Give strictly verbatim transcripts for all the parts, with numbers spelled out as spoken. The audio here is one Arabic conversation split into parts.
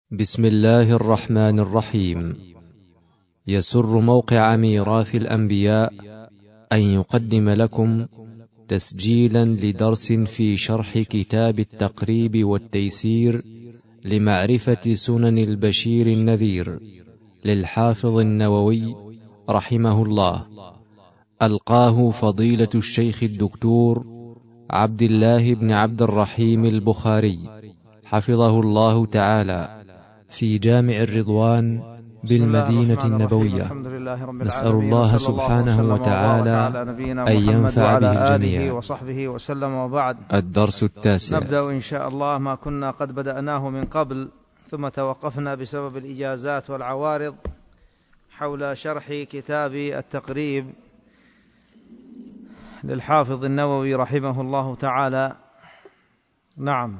بسم الله الرحمن الرحيم. يسر موقع ميراث الأنبياء أن يقدم لكم تسجيلا لدرس في شرح كتاب التقريب والتيسير لمعرفة سنن البشير النذير للحافظ النووي رحمه الله، ألقاه فضيلة الشيخ الدكتور عبد الله بن عبد الرحيم البخاري حفظه الله تعالى في جامع الرضوان بالمدينة النبوية. نسأل الله سبحانه وتعالى أن ينفع به الجميع. وصحبه وسلم. وبعد، الدرس التاسع. نبدأ إن شاء الله ما كنا قد بدأناه من قبل، ثم توقفنا بسبب الإجازات والعوارض حول شرح كتاب التقريب للحافظ النووي رحمه الله تعالى. نعم.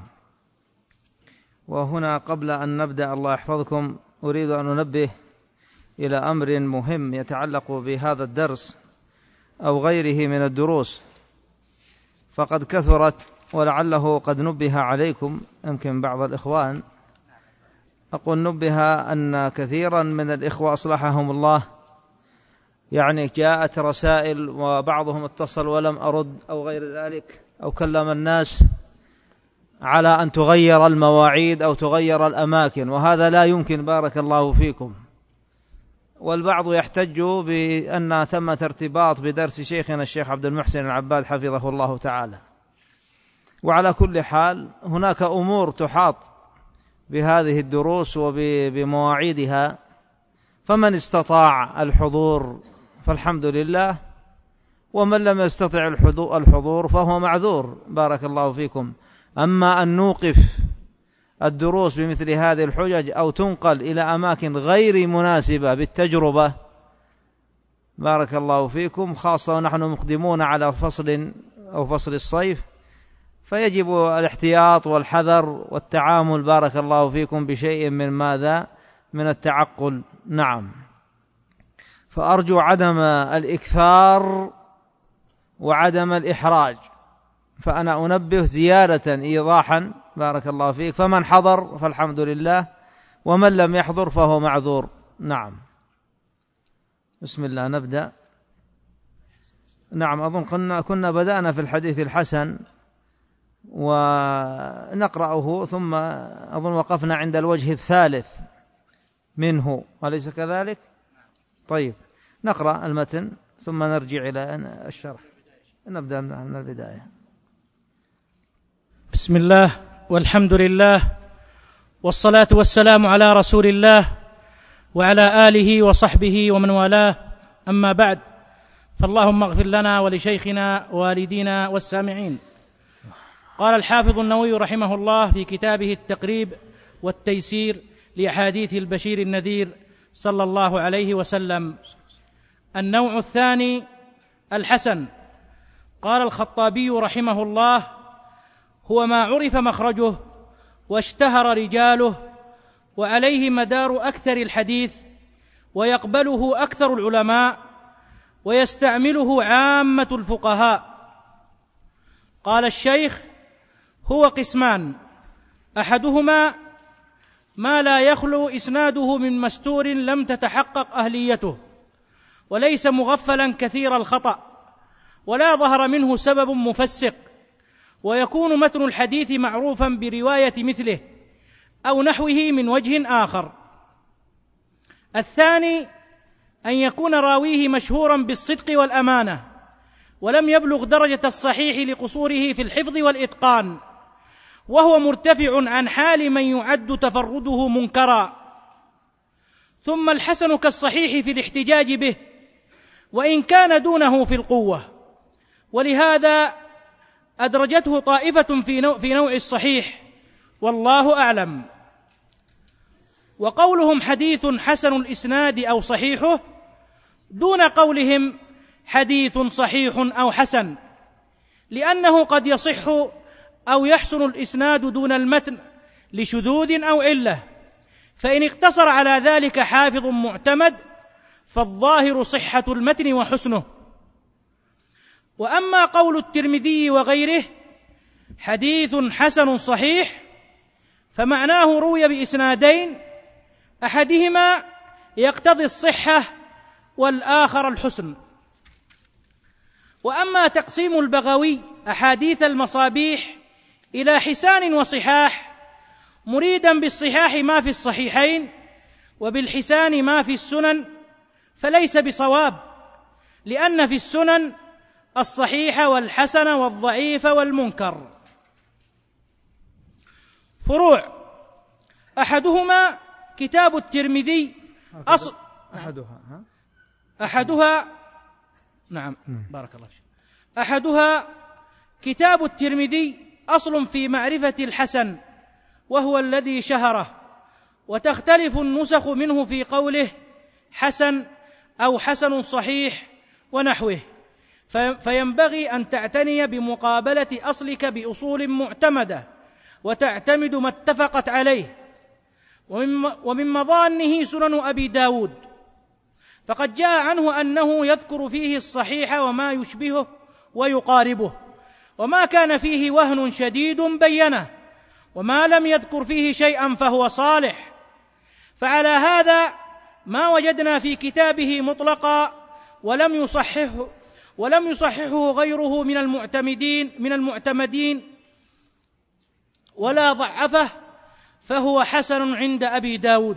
وهنا قبل أن نبدأ الله يحفظكم أريد أن أنبه إلى أمر مهم يتعلق بهذا الدرس أو غيره من الدروس، فقد كثرت ولعله قد نبه عليكم يمكن بعض الإخوان. أقول نبه أن كثيرا من الإخوة أصلحهم الله يعني جاءت رسائل وبعضهم اتصل ولم أرد أو غير ذلك، أو كلم الناس على أن تغير المواعيد أو تغير الأماكن، وهذا لا يمكن بارك الله فيكم. والبعض يحتج بأن ثمة ارتباط بدرس شيخنا الشيخ عبد المحسن العباد حفظه الله تعالى. وعلى كل حال هناك أمور تحاط بهذه الدروس وبمواعيدها، فمن استطاع الحضور فالحمد لله، ومن لم يستطع الحضور فهو معذور بارك الله فيكم. أما أن نوقف الدروس بمثل هذه الحجج أو تنقل إلى أماكن غير مناسبة بالتجربة بارك الله فيكم، خاصة ونحن مقدمون على فصل أو فصل الصيف، فيجب الاحتياط والحذر والتعامل بارك الله فيكم بشيء من ماذا؟ من التعقل. نعم. فأرجو عدم الإكثار وعدم الإحراج، فأنا أنبه زيادة إيضاحا بارك الله فيك، فمن حضر فالحمد لله، ومن لم يحضر فهو معذور. نعم. بسم الله نبدأ. نعم. أظن كنا, كنا بدأنا في الحديث الحسن ونقرأه، ثم أظن وقفنا عند الوجه الثالث منه، أليس كذلك؟ طيب نقرأ المتن ثم نرجع إلى الشرح. نبدأ من البداية. بسم الله والحمد لله والصلاة والسلام على رسول الله وعلى آله وصحبه ومن والاه، أما بعد، فاللهم اغفر لنا ولشيخنا ووالدينا والسامعين. قال الحافظ النووي رحمه الله في كتابه التقريب والتيسير لأحاديث البشير النذير صلى الله عليه وسلم: النوع الثاني الحسن. قال الخطابي رحمه الله: هو ما عرف مخرجه واشتهر رجاله وعليه مدار أكثر الحديث ويقبله أكثر العلماء ويستعمله عامة الفقهاء. قال الشيخ: هو قسمان: أحدهما ما لا يخلو إسناده من مستور لم تتحقق أهليته وليس مغفلا كثير الخطأ ولا ظهر منه سبب مفسق، ويكون متن الحديث معروفا برواية مثله أو نحوه من وجه آخر. الثاني أن يكون راويه مشهورا بالصدق والأمانة ولم يبلغ درجة الصحيح لقصوره في الحفظ والإتقان، وهو مرتفع عن حال من يعد تفرده منكرا. ثم الحسن كالصحيح في الاحتجاج به وإن كان دونه في القوة، ولهذا أدرجته طائفة في نوع, في نوع الصحيح، والله أعلم. وقولهم حديث حسن الإسناد أو صحيحه دون قولهم حديث صحيح أو حسن، لأنه قد يصح أو يحسن الإسناد دون المتن لشذوذ أو علة، فإن اقتصر على ذلك حافظ معتمد فالظاهر صحة المتن وحسنه. وأما قول الترمذي وغيره حديث حسن صحيح فمعناه روي بإسنادين، أحدهما يقتضي الصحة والآخر الحسن. وأما تقسيم البغوي أحاديث المصابيح إلى حسان وصحاح، مريدا بالصحاح ما في الصحيحين وبالحسان ما في السنن، فليس بصواب، لأن في السنن الصحيح والحسن والضعيف والمنكر. فروع: أحدهما كتاب الترمذي أصل أحدها ها؟ أحدها نعم بارك الله فيك. أحدها كتاب الترمذي أصل في معرفة الحسن، وهو الذي شهره، وتختلف النسخ منه في قوله حسن أو حسن صحيح ونحوه، فينبغي أن تعتني بمقابلة أصلك بأصول معتمدة وتعتمد ما اتفقت عليه. ومن مظانه سنن أبي داود، فقد جاء عنه أنه يذكر فيه الصحيح وما يشبهه ويقاربه، وما كان فيه وهن شديد بينه، وما لم يذكر فيه شيئا فهو صالح. فعلى هذا ما وجدنا في كتابه مطلقا ولم يصححه ولم يصححه غيره من المعتمدين من المعتمدين ولا ضعفه، فهو حسن عند أبي داود.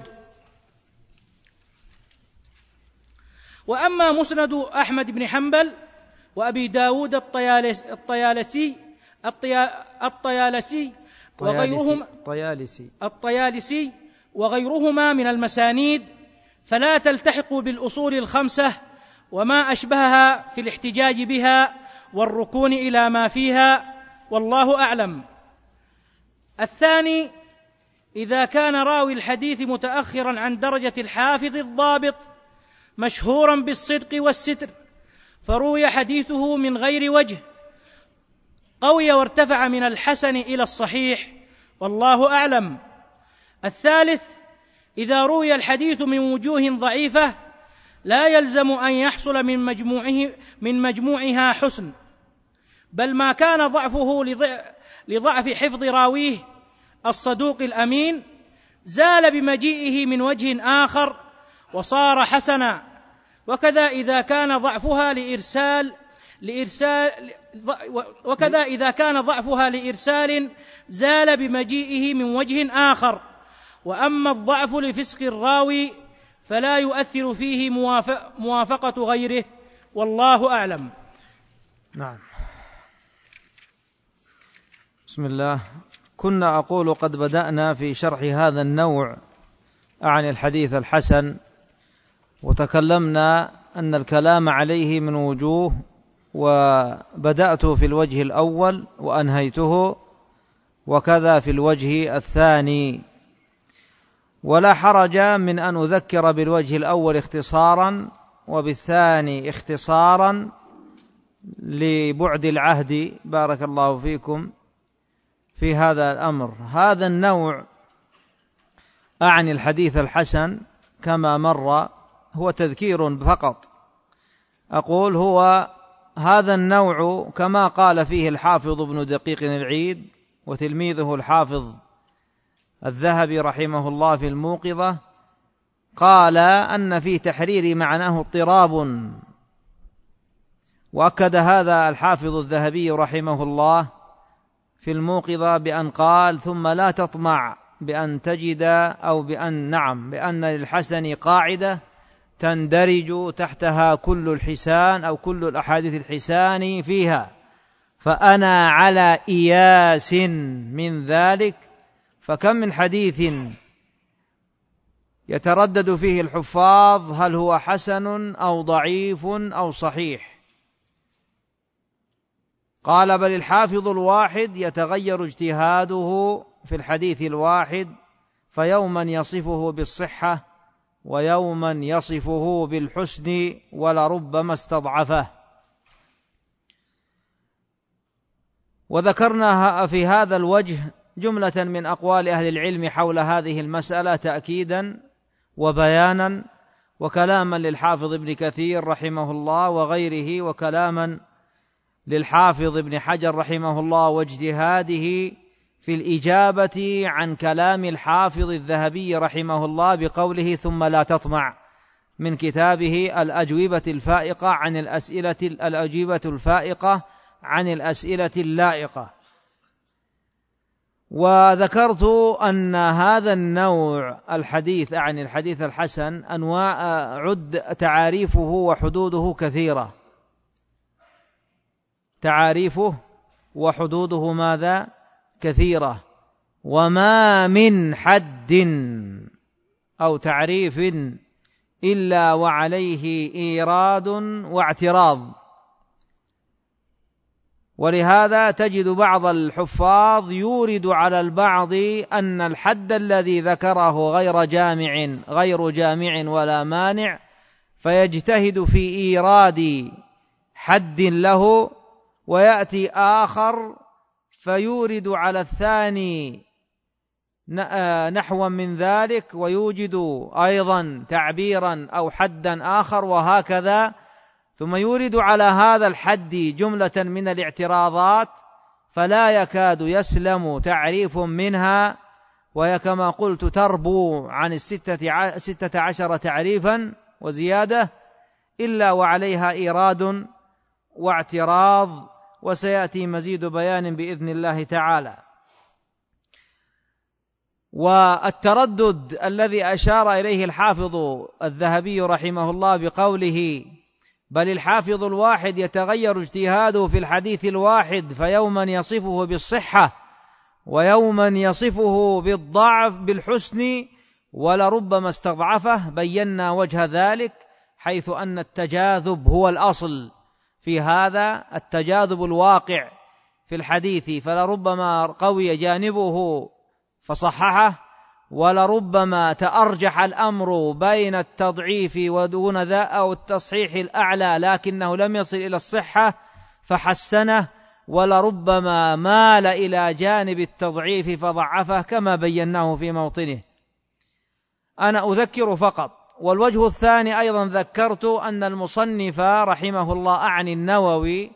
وأما مسند أحمد بن حنبل وأبي داود الطيالسي الطيالسي وغيرهم الطيالسي الطيالسي وغيرهما من المسانيد، فلا تلتحق بالأصول الخمسة وما أشبهها في الاحتجاج بها والركون إلى ما فيها، والله أعلم. الثاني: إذا كان راوي الحديث متأخرا عن درجة الحافظ الضابط مشهورا بالصدق والستر، فروي حديثه من غير وجه، قوي وارتفع من الحسن إلى الصحيح، والله أعلم. الثالث: إذا روي الحديث من وجوه ضعيفة لا يلزم أن يحصل من مجموعه من مجموعها حسن، بل ما كان ضعفه لضعف حفظ راويه الصدوق الأمين زال بمجيئه من وجه آخر وصار حسنا. وكذا إذا كان ضعفها لإرسال لإرسال وكذا إذا كان ضعفها لإرسال زال بمجيئه من وجه آخر. وأما الضعف لفسق الراوي فلا يؤثر فيه موافقة غيره، والله أعلم. نعم. بسم الله. كنا أقول قد بدأنا في شرح هذا النوع عن الحديث الحسن، وتكلمنا أن الكلام عليه من وجوه، وبدأت في الوجه الأول وأنهيته، وكذا في الوجه الثاني. ولا حرج من أن أذكر بالوجه الأول اختصارا وبالثاني اختصارا لبعد العهد، بارك الله فيكم، في هذا الأمر. هذا النوع أعني الحديث الحسن كما مر هو تذكير فقط. أقول هو هذا النوع كما قال فيه الحافظ ابن دقيق العيد وتلميذه الحافظ الذهبي رحمه الله في الموقظة، قال أن في تحرير معناه اضطراب، وأكد هذا الحافظ الذهبي رحمه الله في الموقظة بأن قال: ثم لا تطمع بأن تجد أو بأن نعم بأن للحسن قاعدة تندرج تحتها كل الحسان أو كل الأحاديث الحسان فيها، فأنا على إياس من ذلك. فكم من حديث يتردد فيه الحفاظ هل هو حسن أو ضعيف أو صحيح. قال: بل الحافظ الواحد يتغير اجتهاده في الحديث الواحد، فيوما يصفه بالصحة ويوما يصفه بالحسن ولربما استضعفه. وذكرنا في هذا الوجه جملة من أقوال أهل العلم حول هذه المسألة تأكيدا وبيانا، وكلاما للحافظ ابن كثير رحمه الله وغيره، وكلاما للحافظ ابن حجر رحمه الله واجتهاده في الإجابة عن كلام الحافظ الذهبي رحمه الله بقوله ثم لا تطمع، من كتابه الأجوبة الفائقة عن الأسئلة الأجوبة الفائقة عن الأسئلة اللائقة. وذكرت أن هذا النوع الحديث عن الحديث الحسن أنواع عد تعاريفه وحدوده كثيرة، تعاريفه وحدوده ماذا؟ كثيرة. وما من حد أو تعريف إلا وعليه إيراد واعتراض. ولهذا تجد بعض الحفاظ يورد على البعض أن الحد الذي ذكره غير جامع غير جامع ولا مانع، فيجتهد في إيراد حد له، ويأتي آخر فيورد على الثاني نحوا من ذلك ويوجد أيضا تعبيرا أو حدا آخر، وهكذا، ثم يورد على هذا الحد جملة من الاعتراضات فلا يكاد يسلم تعريف منها، وهي كما قلت تربو عن الستة ستة عشر تعريفا وزيادة إلا وعليها إيراد واعتراض، وسيأتي مزيد بيان بإذن الله تعالى. والتردد الذي أشار إليه الحافظ الذهبي رحمه الله بقوله بل الحافظ الواحد يتغير اجتهاده في الحديث الواحد، فيوما يصفه بالصحة ويوما يصفه بالضعف بالحسن ولربما استضعفه، بينا وجه ذلك حيث أن التجاذب هو الأصل في هذا، التجاذب الواقع في الحديث، فلربما قوي جانبه فصححه، ولربما تأرجح الأمر بين التضعيف ودون ذا أو التصحيح الأعلى لكنه لم يصل إلى الصحة فحسنه، ولربما مال إلى جانب التضعيف فضعفه كما بيناه في موطنه. أنا أذكر فقط. والوجه الثاني أيضا ذكرت أن المصنف رحمه الله أعني النووي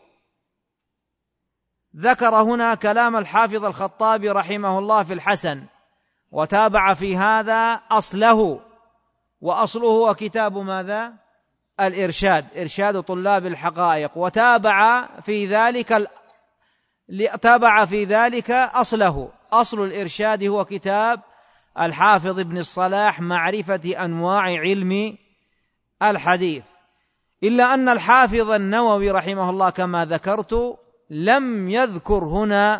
ذكر هنا كلام الحافظ الخطابي رحمه الله في الحسن، وتابع في هذا أصله، وأصله هو كتاب ماذا؟ الإرشاد، إرشاد طلاب الحقائق، وتابع في ذلك ال... تابع في ذلك أصله، أصل الإرشاد هو كتاب الحافظ ابن الصلاح معرفة أنواع علم الحديث. إلا أن الحافظ النووي رحمه الله كما ذكرت لم يذكر هنا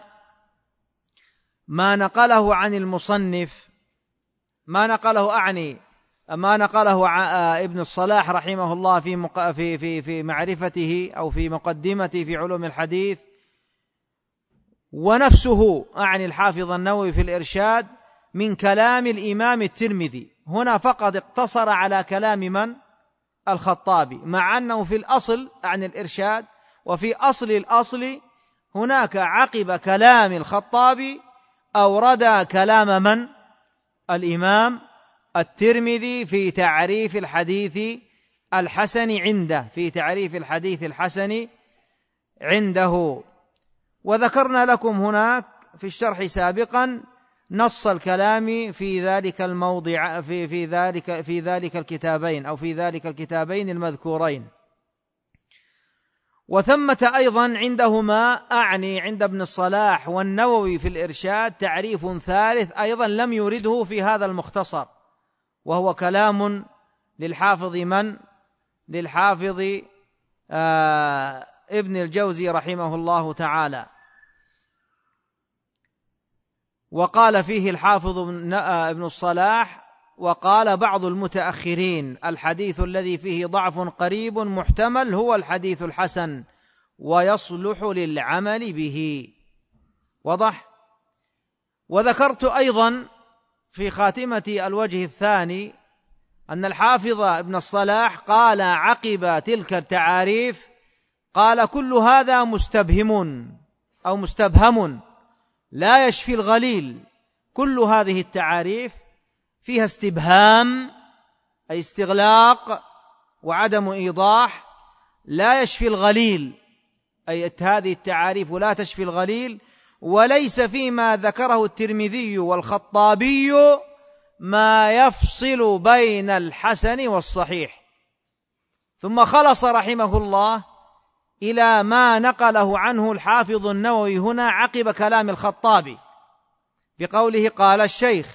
ما نقله عن المصنف، ما نقله أعني ما نقله ابن الصلاح رحمه الله في في في في معرفته أو في مقدمته في علوم الحديث، ونفسه أعني الحافظ النووي في الإرشاد من كلام الإمام الترمذي. هنا فقط اقتصر على كلام من؟ الخطابي، مع أنه في الأصل عن الإرشاد وفي أصل الأصل هناك عقب كلام الخطابي أورد كلام من؟ الإمام الترمذي في تعريف الحديث الحسن عنده، في تعريف الحديث الحسن عنده. وذكرنا لكم هناك في الشرح سابقا نص الكلام في ذلك الموضع في في ذلك في ذلك الكتابين أو في ذلك الكتابين المذكورين. وثمة أيضا عندهما أعني عند ابن الصلاح والنووي في الإرشاد تعريف ثالث أيضا لم يرده في هذا المختصر، وهو كلام للحافظ من؟ للحافظ آه ابن الجوزي رحمه الله تعالى. وقال فيه الحافظ ابن الصلاح وقال بعض المتأخرين الحديث الذي فيه ضعف قريب محتمل هو الحديث الحسن ويصلح للعمل به. وضح. وذكرت أيضا في خاتمة الوجه الثاني أن الحافظ ابن الصلاح قال عقب تلك التعاريف قال كل هذا مستبهم أو مستبهم لا يشفي الغليل. كل هذه التعاريف فيها استبهام أي استغلاق وعدم إيضاح، لا يشفي الغليل أي هذه التعاريف لا تشفي الغليل، وليس فيما ذكره الترمذي والخطابي ما يفصل بين الحسن والصحيح. ثم خلص رحمه الله إلى ما نقله عنه الحافظ النووي هنا عقب كلام الخطابي بقوله قال الشيخ: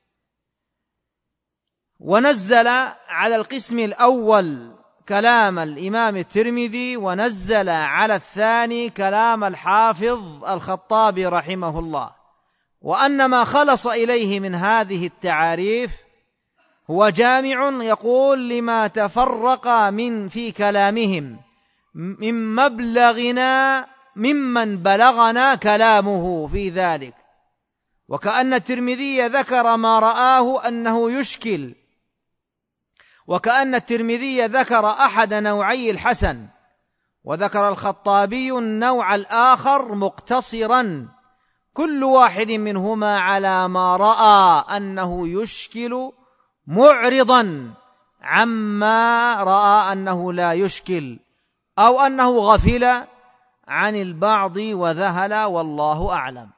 ونزل على القسم الأول كلام الإمام الترمذي، ونزل على الثاني كلام الحافظ الخطابي رحمه الله، وأن ما خلص إليه من هذه التعاريف هو جامع يقول لما تفرق من في كلامهم من مبلغنا ممن بلغنا كلامه في ذلك. وكأن الترمذي ذكر ما رآه أنه يشكل، وكأن الترمذي ذكر أحد نوعي الحسن، وذكر الخطابي النوع الآخر مقتصرا كل واحد منهما على ما رأى أنه يشكل، معرضا عما رأى أنه لا يشكل، أو أنه غفل عن البعض وذهل، والله أعلم.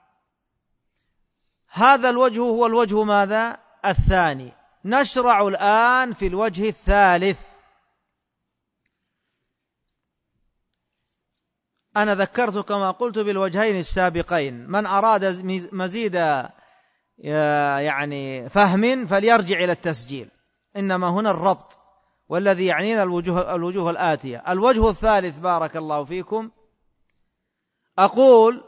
هذا الوجه هو الوجه ماذا؟ الثاني. نشرع الآن في الوجه الثالث. أنا ذكرت كما قلت بالوجهين السابقين، من أراد مزيد يعني فهم فليرجع إلى التسجيل، إنما هنا الربط، والذي يعنينا الوجوه, الوجوه الآتية. الوجه الثالث بارك الله فيكم، أقول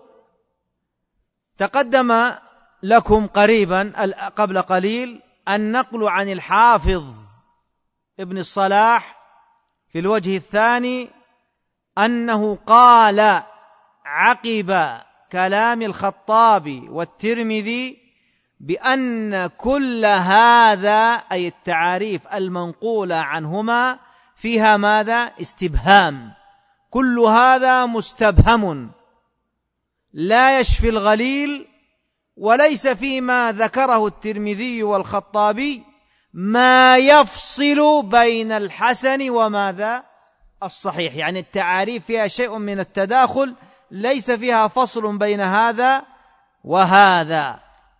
تقدم لكم قريبا قبل قليل النقل عن الحافظ ابن الصلاح في الوجه الثاني أنه قال عقب كلام الخطابي والترمذي بأن كل هذا أي التعاريف المنقولة عنهما فيها ماذا؟ استبهام، كل هذا مستبهم لا يشفي الغليل، وليس فيما ذكره الترمذي والخطابي ما يفصل بين الحسن وماذا؟ الصحيح. يعني التعاريف فيها شيء من التداخل، ليس فيها فصل بين هذا وهذا،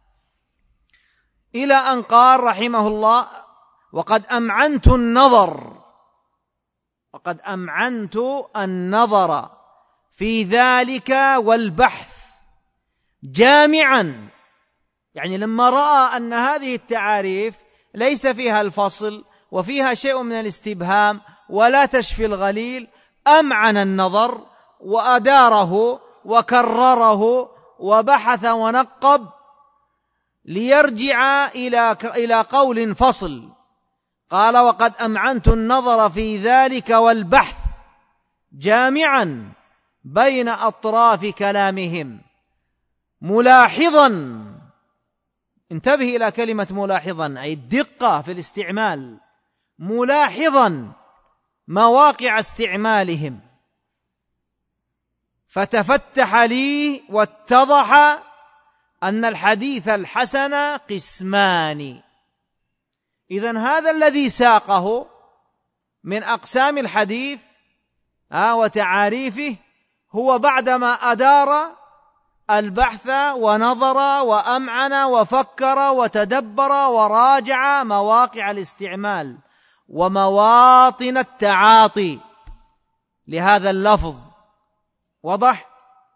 إلى أن قال رحمه الله: وقد أمعنت النظر وقد أمعنت النظر في ذلك والبحث جامعا. يعني لما رأى أن هذه التعاريف ليس فيها الفصل وفيها شيء من الاستبهام ولا تشفي الغليل، أمعن النظر وأداره وكرره وبحث ونقب ليرجع إلى إلى قول فصل. قال: وقد أمعنت النظر في ذلك والبحث جامعا بين أطراف كلامهم، ملاحظا، انتبه إلى كلمة ملاحظا، أي الدقة في الاستعمال، ملاحظا مواقع استعمالهم، فتفتح لي واتضح أن الحديث الحسن قسمان. إذن هذا الذي ساقه من أقسام الحديث آه وتعاريفه هو بعدما أدار البحث ونظر وأمعن وفكر وتدبر وراجع مواقع الاستعمال ومواطن التعاطي لهذا اللفظ. وضح؟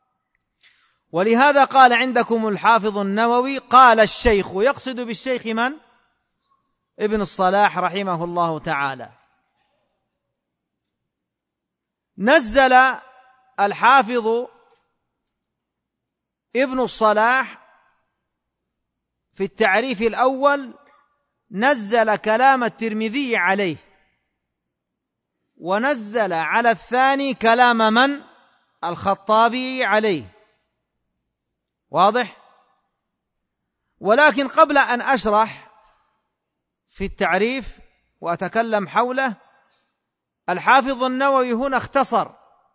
ولهذا قال عندكم الحافظ النووي قال الشيخ، يقصد بالشيخ من؟ ابن الصلاح رحمه الله تعالى. نزل الحافظ ابن الصلاح في التعريف الأول، نزل كلام الترمذي عليه، ونزل على الثاني كلام من؟ الخطابي عليه. واضح؟ ولكن قبل أن أشرح في التعريف وأتكلم حوله، الحافظ النووي هنا اختصر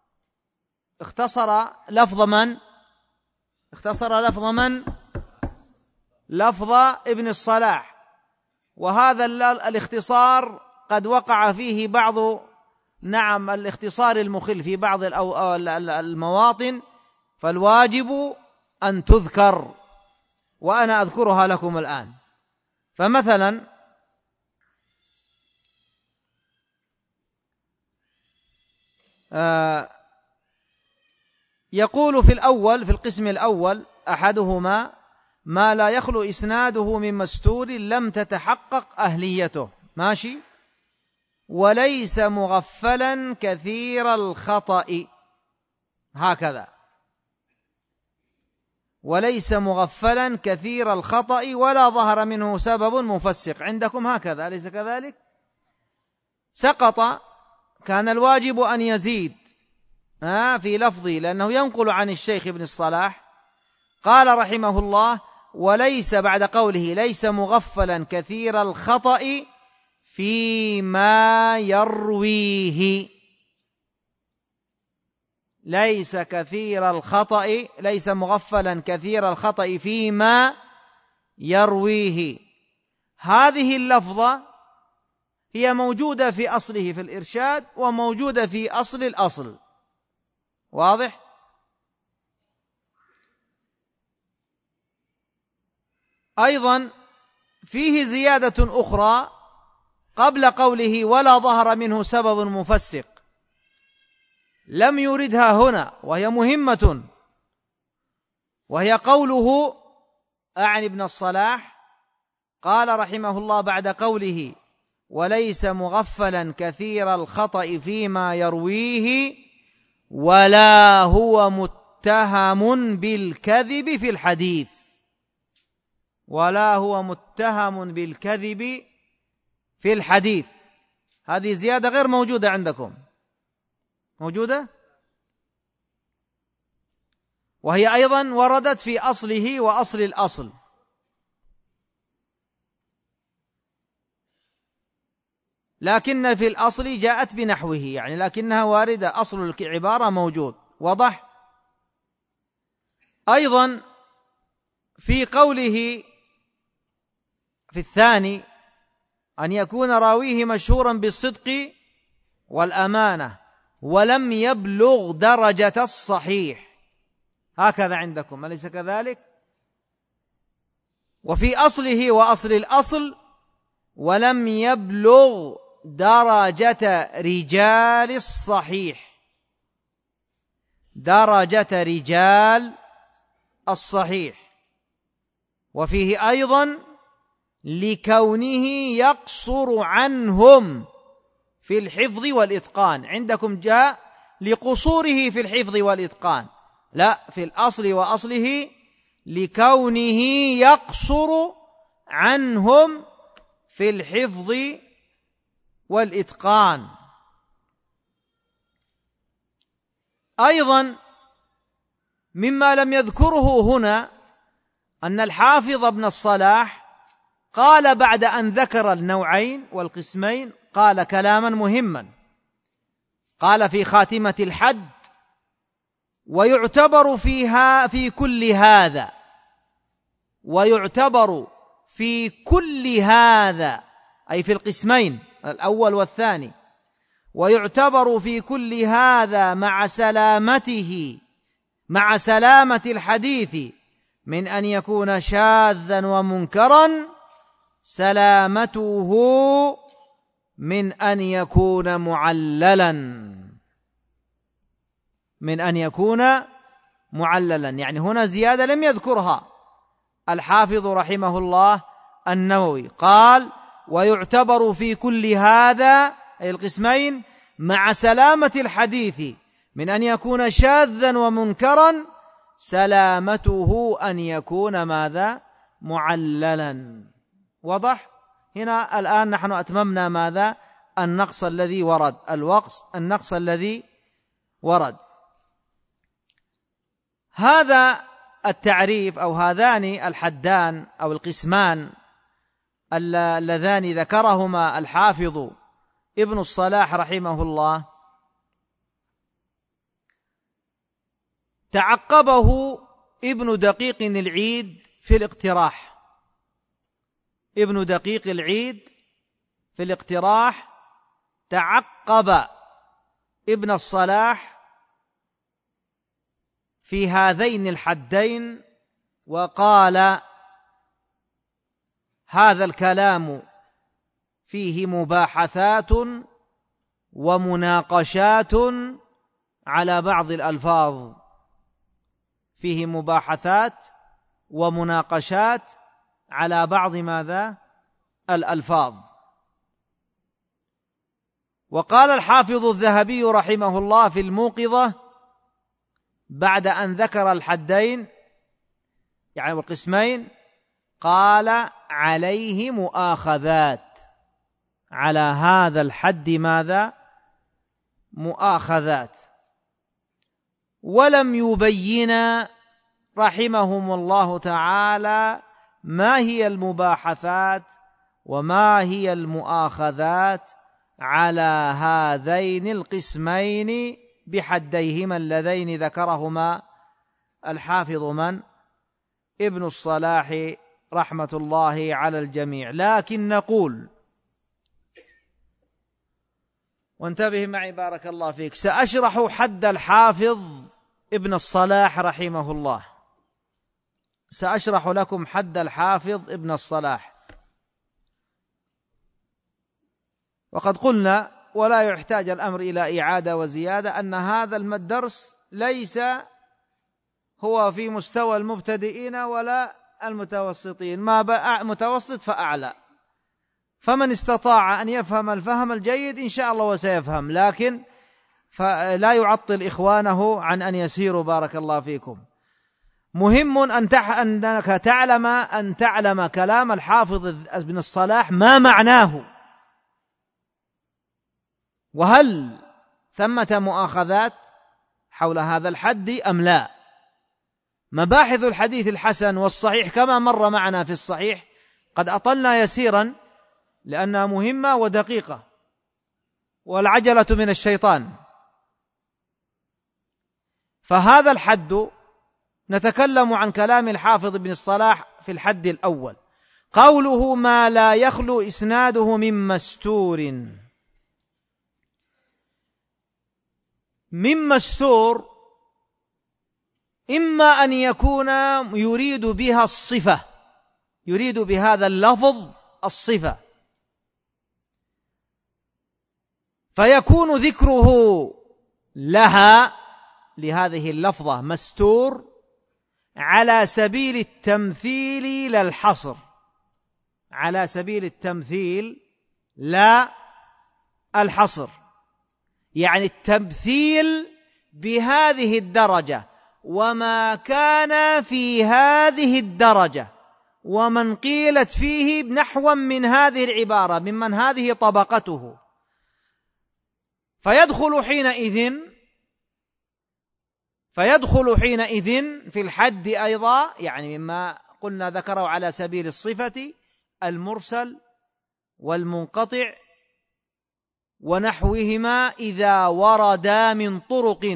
اختصر لفظ من؟ اختصر لفظ من؟ لفظ ابن الصلاح. وهذا الاختصار قد وقع فيه بعض نعم الاختصار المخل في بعض المواطن، فالواجب أن تذكر وأنا أذكرها لكم الآن. فمثلا آه يقول في الأول، في القسم الأول، أحدهما ما لا يخلو إسناده من مستور لم تتحقق أهليته، ماشي، وليس مغفلا كثير الخطأ، هكذا، وليس مغفلا كثير الخطأ ولا ظهر منه سبب مفسق، عندكم هكذا أليس كذلك؟ سقط، كان الواجب أن يزيد في لفظي لأنه ينقل عن الشيخ ابن الصلاح، قال رحمه الله: وليس، بعد قوله ليس مغفلا كثير الخطأ فيما يرويه، ليس كثير الخطأ، ليس مغفلا كثير الخطأ فيما يرويه. هذه اللفظة هي موجودة في أصله في الإرشاد وموجودة في أصل الأصل، واضح؟ أيضا فيه زيادة أخرى قبل قوله ولا ظهر منه سبب مفسق، لم يردها هنا وهي مهمة، وهي قوله أعني ابن الصلاح قال رحمه الله بعد قوله وليس مغفلا كثير الخطأ فيما يرويه ولا هو متهم بالكذب في الحديث، ولا هو متهم بالكذب في الحديث. هذه زيادة غير موجودة عندكم، موجودة؟ وهي أيضا وردت في أصله وأصل الأصل. لكن في الأصل جاءت بنحوه، يعني لكنها واردة، أصل العبارة موجود، وضح؟ أيضا في قوله في الثاني أن يكون راويه مشهورا بالصدق والأمانة ولم يبلغ درجة الصحيح، هكذا عندكم أليس كذلك؟ وفي أصله وأصل الأصل ولم يبلغ درجة رجال الصحيح، درجة رجال الصحيح. وفيه أيضا لكونه يقصر عنهم في الحفظ والإتقان، عندكم جاء لقصوره في الحفظ والإتقان، لا، في الأصل وأصله لكونه يقصر عنهم في الحفظ والإتقان. أيضا مما لم يذكره هنا أن الحافظ ابن الصلاح قال بعد أن ذكر النوعين والقسمين قال كلاما مهما، قال في خاتمة الحد: ويعتبر فيها في كل هذا، ويعتبر في كل هذا أي في القسمين الأول والثاني، ويعتبر في كل هذا مع سلامته، مع سلامة الحديث من أن يكون شاذا ومنكرا، سلامته من أن يكون معللا، من أن يكون معللا، يعني هنا زيادة لم يذكرها الحافظ رحمه الله النووي، قال: ويعتبر في كل هذا أي القسمين مع سلامة الحديث من أن يكون شاذا ومنكرا، سلامته أن يكون ماذا؟ معللا. وضح؟ هنا الآن نحن أتممنا ماذا؟ النقص الذي ورد، الوقص النقص الذي ورد. هذا التعريف أو هذان الحدان أو القسمان اللذان ذكرهما الحافظ ابن الصلاح رحمه الله تعقبه ابن دقيق العيد في الاقتراح، ابن دقيق العيد في الاقتراح تعقب ابن الصلاح في هذين الحدين وقال هذا الكلام فيه مباحثات ومناقشات على بعض الألفاظ، فيه مباحثات ومناقشات على بعض ماذا؟ الألفاظ. وقال الحافظ الذهبي رحمه الله في الموقظة بعد أن ذكر الحدين يعني القسمين، قال عليه مؤاخذات، على هذا الحد ماذا؟ مؤاخذات. ولم يبين رحمهم الله تعالى ما هي المباحثات وما هي المؤاخذات على هذين القسمين بحديهما اللذين ذكرهما الحافظ من؟ ابن الصلاح رحمة الله على الجميع. لكن نقول، وانتبه معي بارك الله فيك، سأشرح حد الحافظ ابن الصلاح رحمه الله، سأشرح لكم حد الحافظ ابن الصلاح. وقد قلنا ولا يحتاج الأمر إلى إعادة وزيادة أن هذا الدرس ليس هو في مستوى المبتدئين ولا المتوسطين، ما متوسط فأعلى، فمن استطاع أن يفهم الفهم الجيد إن شاء الله وسيفهم، لكن فلا يعطل إخوانه عن أن يسيروا بارك الله فيكم. مهم أن أنك تعلم أن تعلم كلام الحافظ ابن الصلاح ما معناه، وهل ثمة مؤاخذات حول هذا الحد أم لا. مباحث الحديث الحسن والصحيح كما مر معنا في الصحيح قد أطلنا يسيرا لأنها مهمة ودقيقة، والعجلة من الشيطان. فهذا الحد نتكلم عن كلام الحافظ ابن الصلاح في الحد الأول، قوله ما لا يخلو إسناده من مستور. من مستور إما أن يكون يريد بها الصفة، يريد بهذا اللفظ الصفة، فيكون ذكره لها لهذه اللفظة مستور على سبيل التمثيل لا الحصر، على سبيل التمثيل لا الحصر، يعني التمثيل بهذه الدرجة وما كان في هذه الدرجة ومن قيلت فيه نحوا من هذه العبارة ممن هذه طبقته، فيدخل حينئذ فيدخل حينئذ في الحد أيضا، يعني مما قلنا ذكره على سبيل الصفة، المرسل والمنقطع ونحوهما إذا وردا من طرق،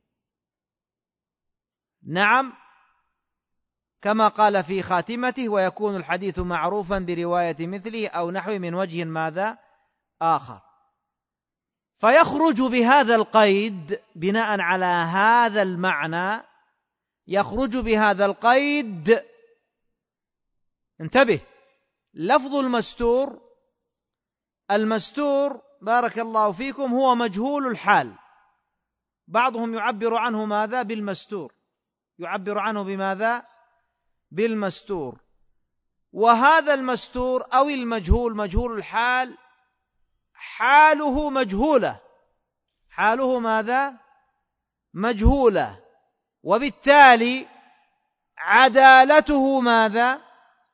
نعم، كما قال في خاتمته ويكون الحديث معروفا برواية مثله أو نحوه من وجه ماذا آخر. فيخرج بهذا القيد بناء على هذا المعنى، يخرج بهذا القيد، انتبه، لفظ المستور، المستور بارك الله فيكم هو مجهول الحال، بعضهم يعبر عنه ماذا؟ بالمستور، يعبر عنه بماذا؟ بالمستور. وهذا المستور أو المجهول مجهول الحال حاله مجهولة، حاله ماذا؟ مجهولة، وبالتالي عدالته ماذا؟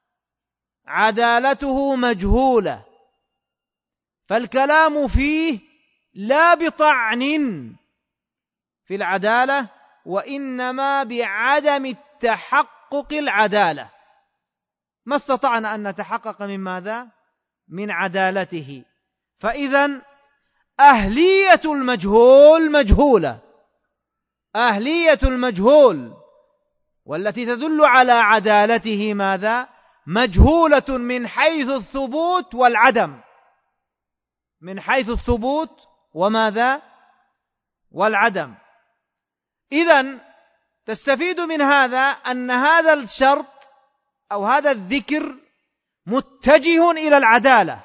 عدالته مجهولة، فالكلام فيه لا بطعن في العدالة وإنما بعدم التحقق العدالة، ما استطعنا أن نتحقق من ماذا؟ من عدالته. فإذن أهلية المجهول مجهولة، أهلية المجهول والتي تدل على عدالته ماذا؟ مجهولة من حيث الثبوت والعدم، من حيث الثبوت وماذا؟ والعدم. إذن تستفيد من هذا أن هذا الشرط أو هذا الذكر متجه إلى العدالة،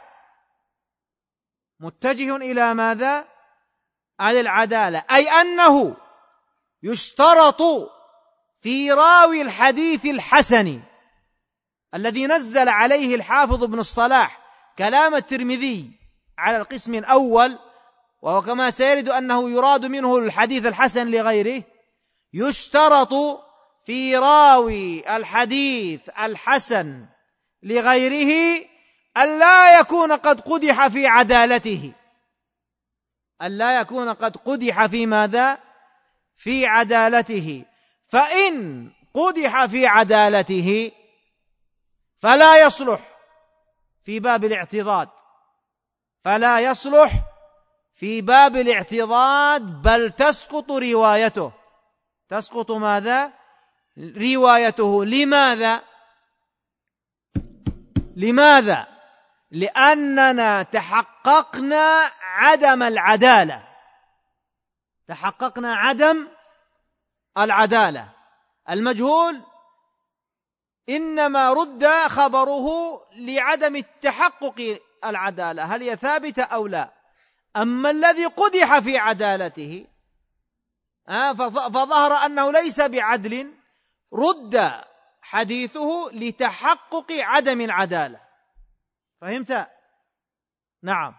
متجه إلى ماذا؟ على العدالة، أي أنه يشترط في راوي الحديث الحسن الذي نزل عليه الحافظ ابن الصلاح كلام الترمذي على القسم الأول، وهو كما سيرد أنه يراد منه الحديث الحسن لغيره، يشترط في راوي الحديث الحسن لغيره ألا يكون قد قدح في عدالته، ألا يكون قد قدح في ماذا؟ في عدالته. فإن قدح في عدالته فلا يصلح في باب الاعتضاد، فلا يصلح في باب الاعتضاد، بل تسقط روايته، تسقط ماذا؟ روايته. لماذا؟ لماذا؟ لأننا تحققنا عدم العدالة، تحققنا عدم العدالة. المجهول إنما رد خبره لعدم التحقق العدالة، هل هي ثابتة أو لا. أما الذي قدح في عدالته فظهر أنه ليس بعدل، رد حديثه لتحقق عدم العدالة. فهمت؟ نعم.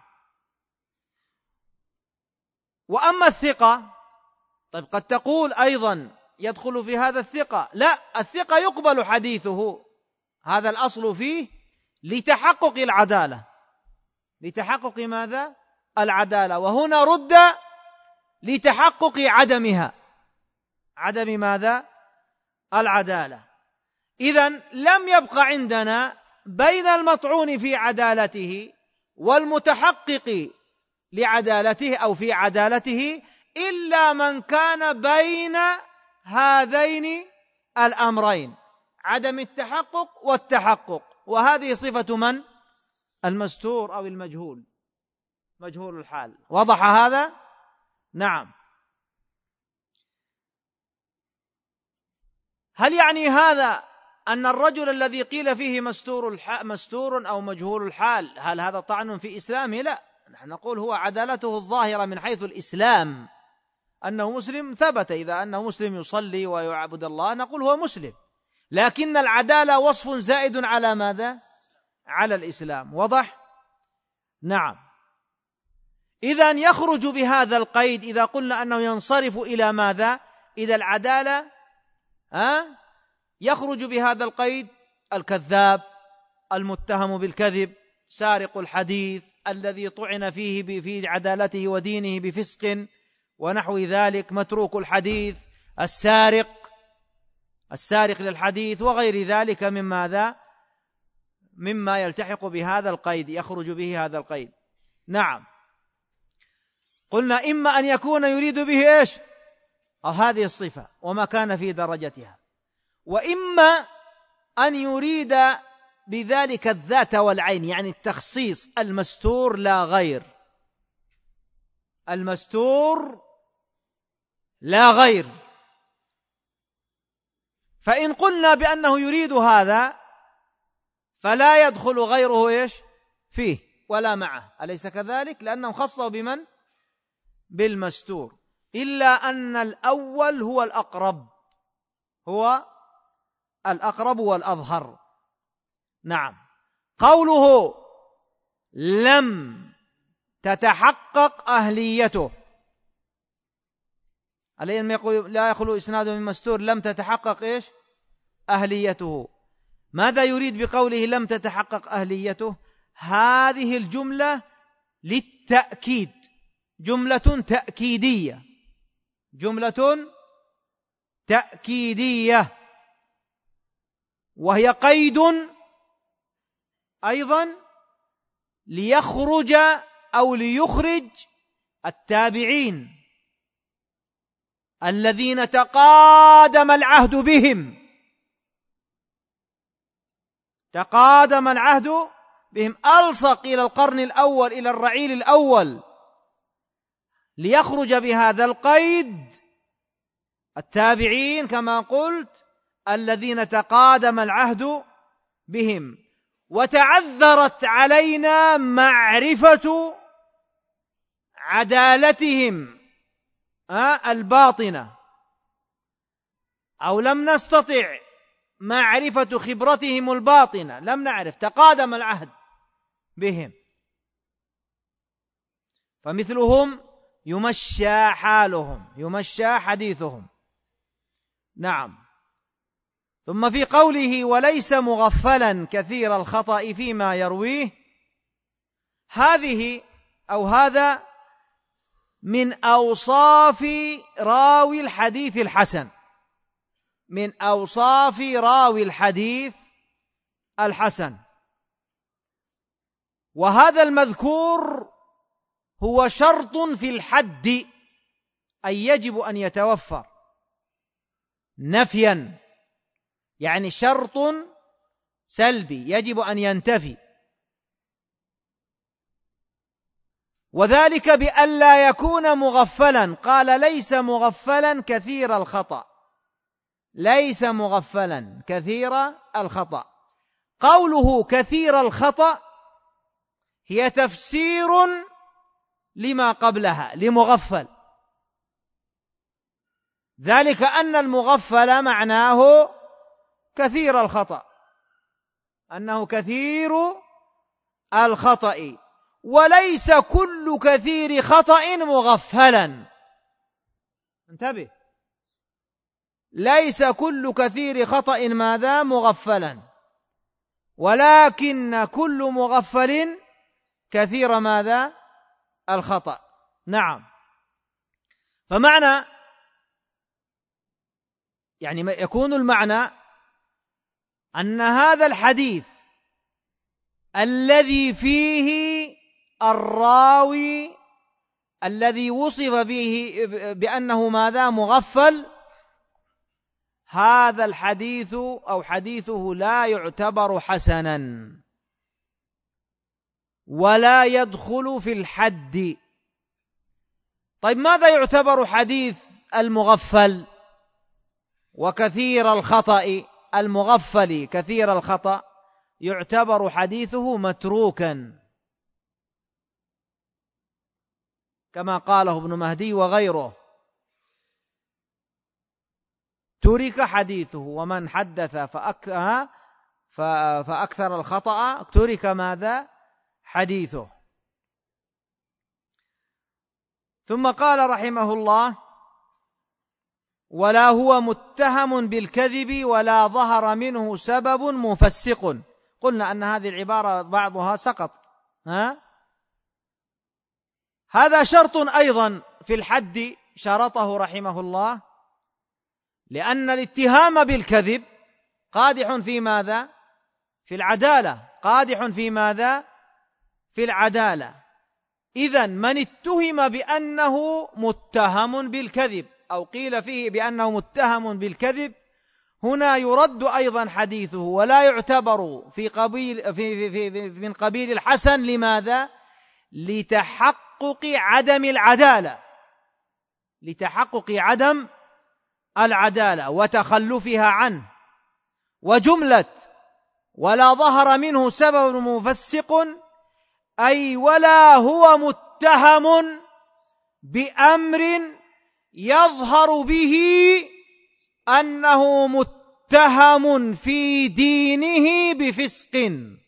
وأما الثقة، طيب قد تقول أيضا يدخل في هذا الثقة، لا، الثقة يقبل حديثه، هذا الأصل فيه لتحقق العدالة، لتحقق ماذا؟ العدالة. وهنا رد لتحقق عدمها، عدم ماذا؟ العدالة. إذن لم يبق عندنا بين المطعون في عدالته والمتحقق لعدالته أو في عدالته إلا من كان بين هذين الأمرين، عدم التحقق والتحقق، وهذه صفة من؟ المستور أو المجهول، مجهول الحال. وضح هذا؟ نعم. هل يعني هذا أن الرجل الذي قيل فيه مستور مستور أو مجهول الحال هل هذا طعن في إسلامه؟ لا، نحن نقول هو عدالته الظاهرة من حيث الإسلام، أنه مسلم ثبت، إذا أنه مسلم يصلي ويعبد الله نقول هو مسلم، لكن العدالة وصف زائد على ماذا؟ على الإسلام. وضح؟ نعم. إذن يخرج بهذا القيد إذا قلنا أنه ينصرف إلى ماذا؟ إلى العدالة، أه؟ يخرج بهذا القيد الكذاب، المتهم بالكذب، سارق الحديث الذي طعن فيه في عدالته ودينه بفسق ونحو ذلك، متروك الحديث، السارق، السارق للحديث وغير ذلك من ماذا؟ مما يلتحق بهذا القيد، يخرج به هذا القيد. نعم. قلنا إما أن يكون يريد به إيش؟ أو هذه الصفة وما كان في درجتها، وإما أن يريد بذلك الذات والعين، يعني التخصيص، المستور لا غير، المستور لا غير. فإن قلنا بأنه يريد هذا فلا يدخل غيره إيش؟ فيه ولا معه، أليس كذلك؟ لأنه خصه بمن؟ بالمستور، إلا أن الأول هو الأقرب، هو الأقرب والأظهر. نعم. قوله لم تتحقق أهليته، عليهم يقول لا يخلو إسناده من مستور، لم تتحقق إيش؟ أهليته. ماذا يريد بقوله لم تتحقق أهليته؟ هذه الجملة للتأكيد، جملة تأكيدية، جملة تأكيدية، وهي قيد أيضا ليخرج أو ليخرج التابعين الذين تقادم العهد بهم، تقادم العهد بهم، ألصق إلى القرن الأول، إلى الرعيل الأول، ليخرج بهذا القيد التابعين كما قلت الذين تقادم العهد بهم، وتعذرت علينا معرفة عدالتهم الباطنة، أو لم نستطع معرفة خبرتهم الباطنة، لم نعرف، تقادم العهد بهم، فمثلهم يمشى حالهم، يمشى حديثهم. نعم. ثم في قوله وليس مغفلا كثير الخطأ فيما يرويه، هذه أو هذا من أوصاف راوي الحديث الحسن، من أوصاف راوي الحديث الحسن. وهذا المذكور هو شرط في الحد، أي يجب أن يتوفر نفيا، يعني شرط سلبي يجب أن ينتفي، وذلك بأن لا يكون مغفلا. قال ليس مغفلا كثير الخطأ، ليس مغفلا كثير الخطأ. قوله كثير الخطأ هي تفسير لما قبلها لمغفل، ذلك أن المغفل معناه كثير الخطأ، أنه كثير الخطأ، وليس كل كثير خطأ مغفلا. انتبه، ليس كل كثير خطأ ماذا؟ مغفلا، ولكن كل مغفل كثير ماذا؟ الخطأ. نعم. فمعنى يعني يكون المعنى أن هذا الحديث الذي فيه الراوي الذي وصف به بأنه ماذا؟ مغفل، هذا الحديث أو حديثه لا يعتبر حسنا ولا يدخل في الحد. طيب ماذا يعتبر حديث المغفل وكثير الخطأ؟ المغفل كثير الخطأ يعتبر حديثه متروكا، كما قاله ابن مهدي وغيره، ترك حديثه، ومن حدث فأكثر الخطأ ترك ماذا؟ حديثه. ثم قال رحمه الله ولا هو متهم بالكذب ولا ظهر منه سبب مفسق. قلنا أن هذه العبارة بعضها سقط، ها؟ هذا شرط أيضا في الحد شرطه رحمه الله، لأن الاتهام بالكذب قادح في ماذا؟ في العدالة، قادح في ماذا؟ في العدالة. إذن من اتهم بأنه متهم بالكذب أو قيل فيه بأنه متهم بالكذب، هنا يرد أيضا حديثه ولا يعتبر في قبيل في في في من قبيل الحسن. لماذا؟ لتحقق عدم العدالة، لتحقق عدم العدالة وتخلفها عنه. وجملة ولا ظهر منه سبب مفسق أي ولا هو متهم بأمر يظهر به أنه متهم في دينه بفسق،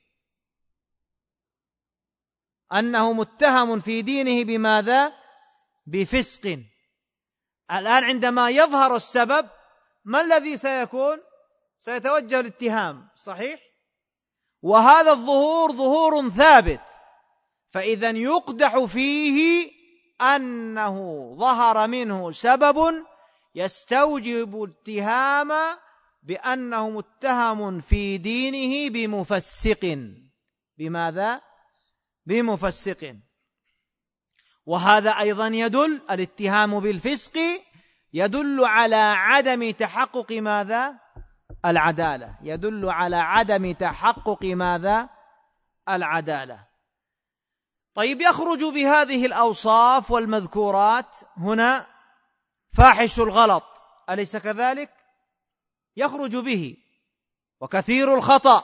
أنه متهم في دينه بماذا؟ بفسق. الآن عندما يظهر السبب ما الذي سيكون؟ سيتوجه الاتهام، صحيح؟ وهذا الظهور ظهور ثابت، فإذا يقدح فيه أنه ظهر منه سبب يستوجب الاتهام بأنه متهم في دينه بمفسق. بماذا؟ بمفسق. وهذا أيضا يدل، الاتهام بالفسق يدل على عدم تحقق ماذا؟ العدالة، يدل على عدم تحقق ماذا؟ العدالة. طيب يخرج بهذه الأوصاف والمذكورات هنا فاحش الغلط أليس كذلك؟ يخرج به. وكثير الخطأ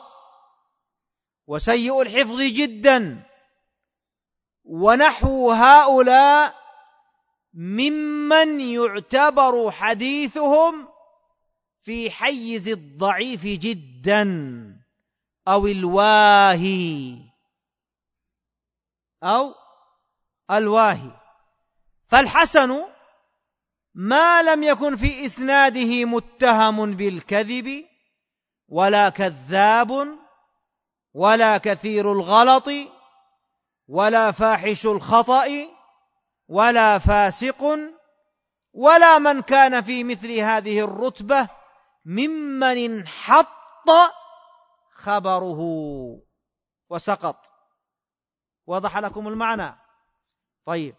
وسيء الحفظ جدا ونحو هؤلاء ممن يعتبر حديثهم في حيز الضعيف جدا أو الواهي أو الواهي. فالحسن ما لم يكن في إسناده متهم بالكذب ولا كذاب ولا كثير الغلط ولا فاحش الخطأ ولا فاسق ولا من كان في مثل هذه الرتبة ممن انحط خبره وسقط. وضح لكم المعنى؟ طيب.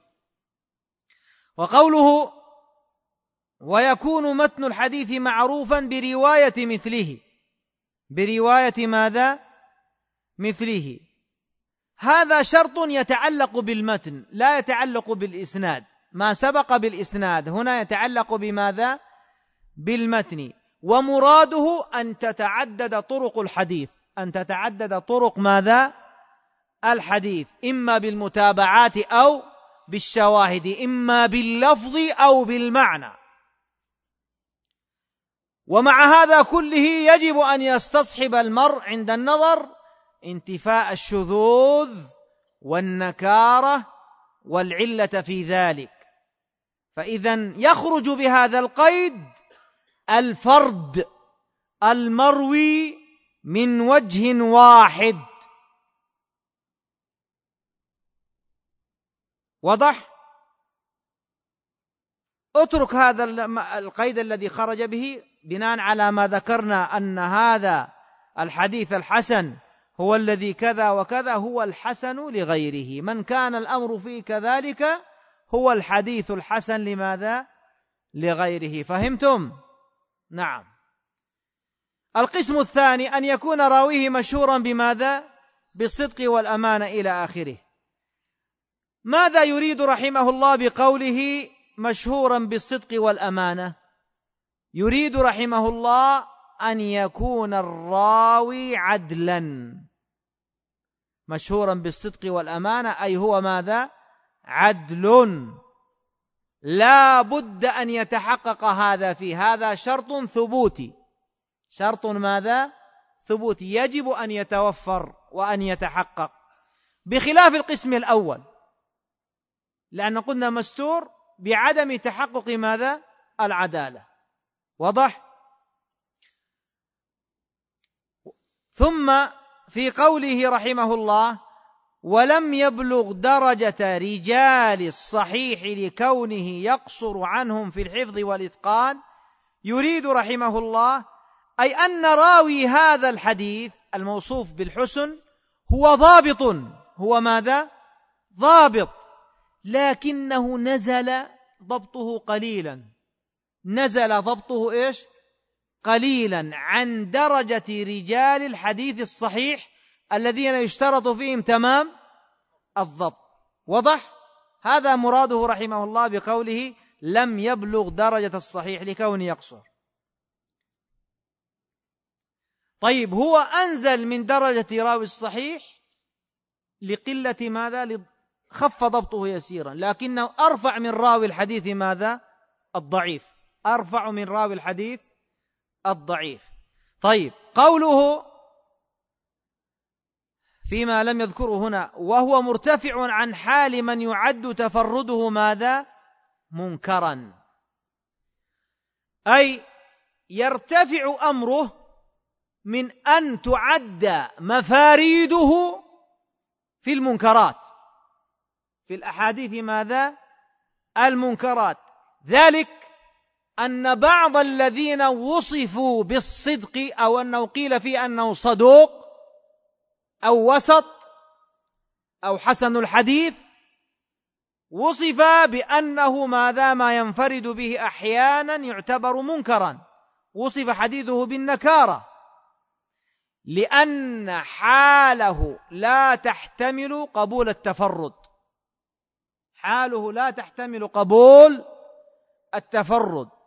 وقوله ويكون متن الحديث معروفا برواية مثله، برواية ماذا؟ مثله. هذا شرط يتعلق بالمتن لا يتعلق بالإسناد. ما سبق بالإسناد هنا يتعلق بماذا؟ بالمتن. ومراده أن تتعدد طرق الحديث، أن تتعدد طرق ماذا؟ الحديث، إما بالمتابعات أو بالشواهد، إما باللفظ أو بالمعنى. ومع هذا كله يجب أن يستصحب المرء عند النظر انتفاء الشذوذ والنكارة والعلة في ذلك. فإذن يخرج بهذا القيد الفرد المروي من وجه واحد. وضح؟ اترك هذا القيد الذي خرج به بناء على ما ذكرنا أن هذا الحديث الحسن هو الذي كذا وكذا، هو الحسن لغيره. من كان الأمر فيه كذلك هو الحديث الحسن لماذا؟ لغيره. فهمتم؟ نعم. القسم الثاني أن يكون راويه مشهورا بماذا؟ بالصدق والأمانة إلى آخره. ماذا يريد رحمه الله بقوله مشهورا بالصدق والأمانة؟ يريد رحمه الله أن يكون الراوي عدلا. مشهورا بالصدق والأمانة أي هو ماذا؟ عدل. لا بد أن يتحقق هذا فيه، هذا شرط ثبوتي، شرط ماذا؟ ثبوتي، يجب أن يتوفر وأن يتحقق، بخلاف القسم الأول، لأن قلنا مستور بعدم تحقق ماذا؟ العدالة. وضح؟ ثم في قوله رحمه الله ولم يبلغ درجة رجال الصحيح لكونه يقصر عنهم في الحفظ والإتقان، يريد رحمه الله أي أن راوي هذا الحديث الموصوف بالحسن هو ضابط، هو ماذا؟ ضابط، لكنه نزل ضبطه قليلا، نزل ضبطه إيش؟ قليلا عن درجة رجال الحديث الصحيح الذين يشترط فيهم تمام الضبط. وضح؟ هذا مراده رحمه الله بقوله لم يبلغ درجة الصحيح لكونه يقصر. طيب، هو أنزل من درجة راوي الصحيح لقلة ماذا؟ خف ضبطه يسيرا، لكنه أرفع من راوي الحديث ماذا؟ الضعيف، أرفع من راوي الحديث الضعيف. طيب، قوله فيما لم يذكره هنا وهو مرتفع عن حال من يعد تفرده ماذا؟ منكرا، أي يرتفع أمره من أن تعد مفاريده في المنكرات، في الأحاديث ماذا؟ المنكرات. ذلك أن بعض الذين وصفوا بالصدق أو أنه قيل فيه أنه صدوق أو وسط أو حسن الحديث وصف بأنه ماذا؟ ما ينفرد به أحيانا يعتبر منكرا، وصف حديثه بالنكارة لأن حاله لا تحتمل قبول التفرد، حاله لا تحتمل قبول التفرد،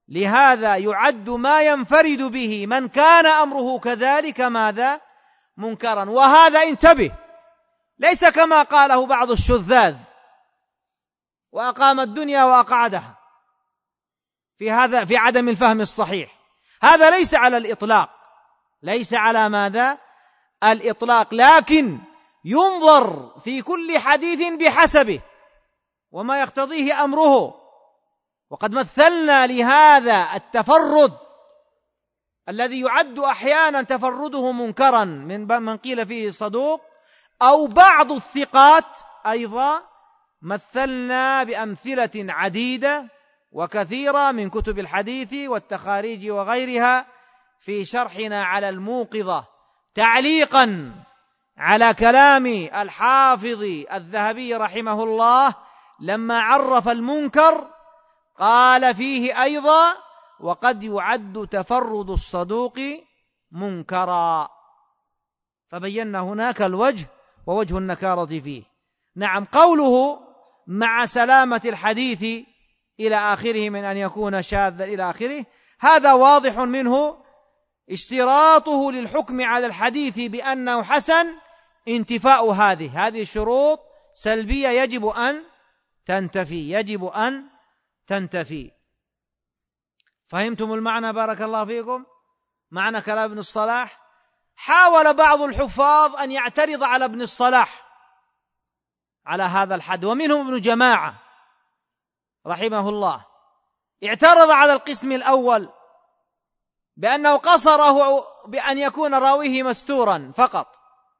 لهذا يعد ما ينفرد به من كان أمره كذلك ماذا؟ منكرا. وهذا انتبه ليس كما قاله بعض الشذاذ وأقام الدنيا وأقعدها في هذا في عدم الفهم الصحيح. هذا ليس على الإطلاق، ليس على ماذا؟ الإطلاق، لكن ينظر في كل حديث بحسبه وما يقتضيه أمره. وقد مثلنا لهذا التفرد الذي يعد أحيانا تفرده منكرا من من قيل فيه صدوق أو بعض الثقات أيضا، مثلنا بأمثلة عديدة وكثيرة من كتب الحديث والتخاريج وغيرها في شرحنا على الموقظة تعليقا على كلام الحافظ الذهبي رحمه الله لما عرف المنكر، قال فيه أيضا: وقد يعد تفرد الصدوق منكرا. فبينا هناك الوجه ووجه النكارة فيه. نعم، قوله مع سلامة الحديث إلى آخره من أن يكون شاذا إلى آخره، هذا واضح منه اشتراطه للحكم على الحديث بأنه حسن انتفاء هذه هذه الشروط سلبية يجب أن تنتفي يجب أن تنتفي. فهمتم المعنى؟ بارك الله فيكم. معنى كلام ابن الصلاح. حاول بعض الحفاظ أن يعترض على ابن الصلاح على هذا الحد، ومنهم ابن جماعة رحمه الله، اعترض على القسم الأول بأنه قصره بأن يكون راويه مستورا فقط.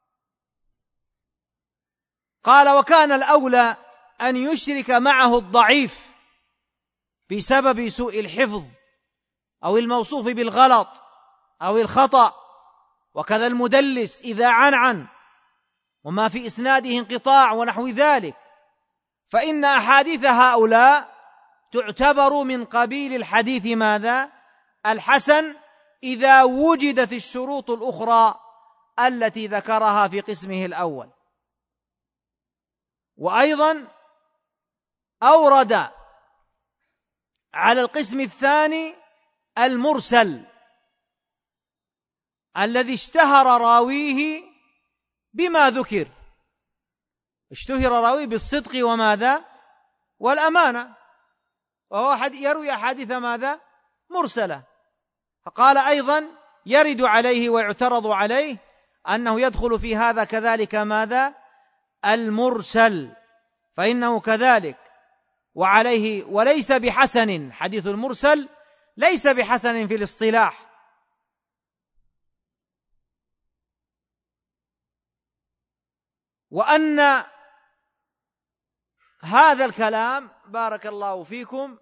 قال: وكان الأولى أن يشرك معه الضعيف بسبب سوء الحفظ أو الموصوف بالغلط أو الخطأ، وكذا المدلس إذا عنعن وما في إسناده انقطاع ونحو ذلك، فإن أحاديث هؤلاء تعتبر من قبيل الحديث ماذا؟ الحسن، إذا وجدت الشروط الأخرى التي ذكرها في قسمه الأول. وأيضا أورد على القسم الثاني المرسل الذي اشتهر راويه بما ذكر، اشتهر راويه بالصدق وماذا؟ والأمانة، وهو يروي أحاديث ماذا؟ مرسلة. فقال أيضا يرد عليه ويعترض عليه أنه يدخل في هذا كذلك ماذا؟ المرسل، فإنه كذلك وعليه وليس بحسن، حديث المرسل ليس بحسن في الاصطلاح. وأن هذا الكلام بارك الله فيكم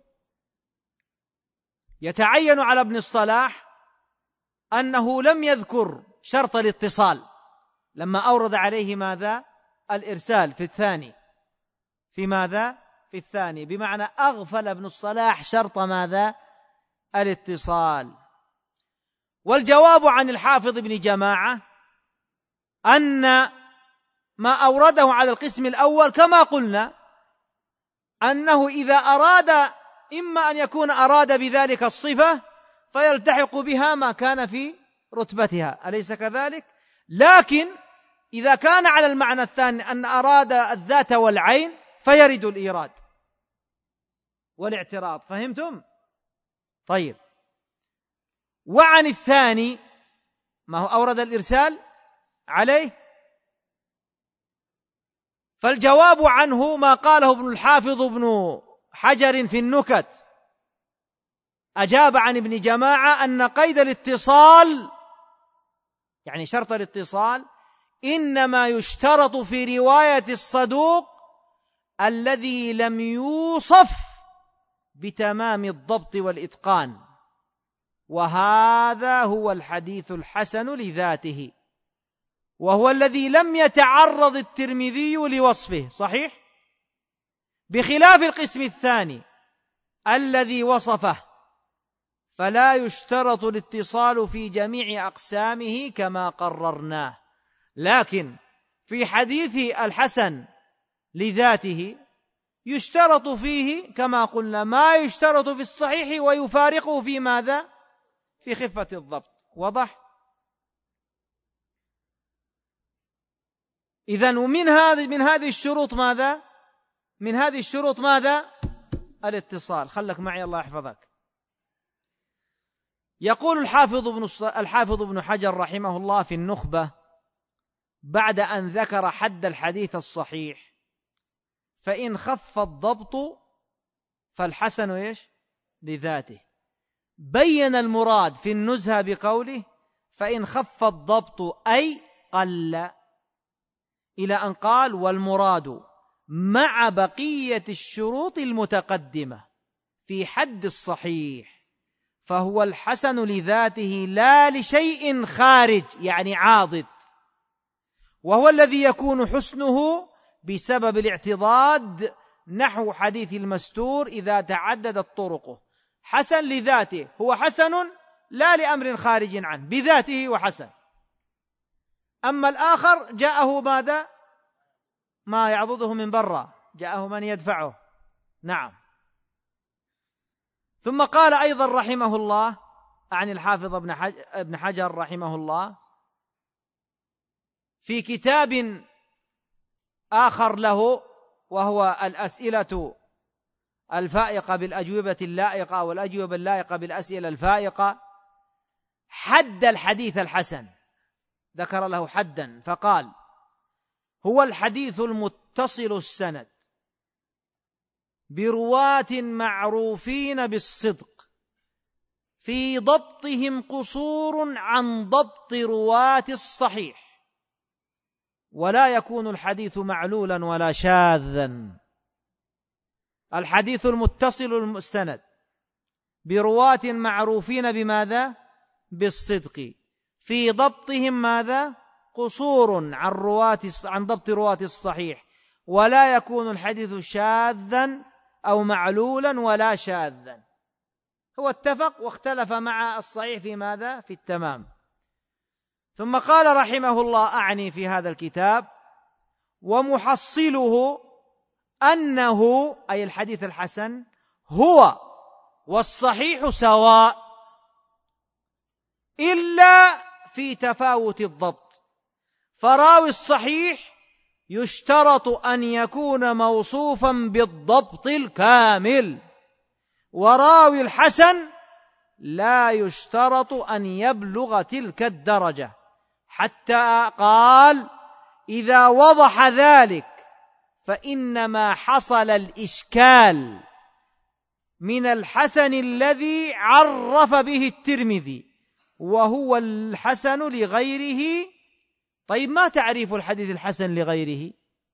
يتعين على ابن الصلاح أنه لم يذكر شرط الاتصال لما أورد عليه ماذا؟ الإرسال في الثاني، في ماذا؟ في الثاني، بمعنى أغفل ابن الصلاح شرط ماذا؟ الاتصال. والجواب عن الحافظ ابن جماعة أن ما أورده على القسم الأول كما قلنا أنه إذا أراد إما أن يكون أراد بذلك الصفة فيلتحق بها ما كان في رتبتها، أليس كذلك؟ لكن إذا كان على المعنى الثاني أن أراد الذات والعين فيرد الإيراد والاعتراض. فهمتم؟ طيب. وعن الثاني ما هو أورد الإرسال عليه، فالجواب عنه ما قاله ابن الحافظ ابن حجر في النكت، أجاب عن ابن جماعة أن قيد الاتصال يعني شرط الاتصال إنما يشترط في رواية الصدوق الذي لم يوصف بتمام الضبط والإتقان، وهذا هو الحديث الحسن لذاته، وهو الذي لم يتعرض الترمذي لوصفه، صحيح؟ بخلاف القسم الثاني الذي وصفه، فلا يشترط الاتصال في جميع أقسامه كما قررناه، لكن في حديث الحسن لذاته يشترط فيه كما قلنا ما يشترط في الصحيح ويفارقه في ماذا؟ في خفة الضبط. واضح؟ إذن ومن هذه من هذه الشروط ماذا؟ من هذه الشروط ماذا؟ الاتصال. خلك معي الله يحفظك. يقول الحافظ ابن الحافظ ابن حجر رحمه الله في النخبة بعد أن ذكر حد الحديث الصحيح: فإن خف الضبط فالحسن إيش؟ لذاته. بين المراد في النزهة بقوله: فإن خف الضبط أي قل، إلى أن قال: والمراد مع بقية الشروط المتقدمة في حد الصحيح فهو الحسن لذاته لا لشيء خارج يعني عاضد، وهو الذي يكون حسنه بسبب الاعتضاد، نحو حديث المستور إذا تعددت طرقه. حسن لذاته هو حسن لا لأمر خارج عنه، بذاته وحسن. أما الآخر جاءه ماذا؟ ما يعضده من برا، جاءه من يدفعه. نعم. ثم قال أيضا رحمه الله عن الحافظ ابن حجر رحمه الله في كتاب آخر له، وهو الأسئلة الفائقة بالأجوبة اللائقة والأجوبة اللائقة بالأسئلة الفائقة: حد الحديث الحسن، ذكر له حدا فقال: هو الحديث المتصل السند برواة معروفين بالصدق في ضبطهم قصور عن ضبط رواة الصحيح، ولا يكون الحديث معلولا ولا شاذا. الحديث المتصل السند برواة معروفين بماذا؟ بالصدق في ضبطهم ماذا؟ قصور عن رواة عن ضبط رواة الصحيح، ولا يكون الحديث شاذا أو معلولا ولا شاذا. هو اتفق واختلف مع الصحيح في ماذا؟ في التمام. ثم قال رحمه الله: أعني في هذا الكتاب: ومحصله أنه أي الحديث الحسن هو والصحيح سواء إلا في تفاوت الضبط، فراوي الصحيح يشترط أن يكون موصوفا بالضبط الكامل، وراوي الحسن لا يشترط أن يبلغ تلك الدرجة، حتى قال: إذا وضح ذلك فإنما حصل الإشكال من الحسن الذي عرف به الترمذي، وهو الحسن لغيره. طيب ما تعريف الحديث الحسن لغيره؟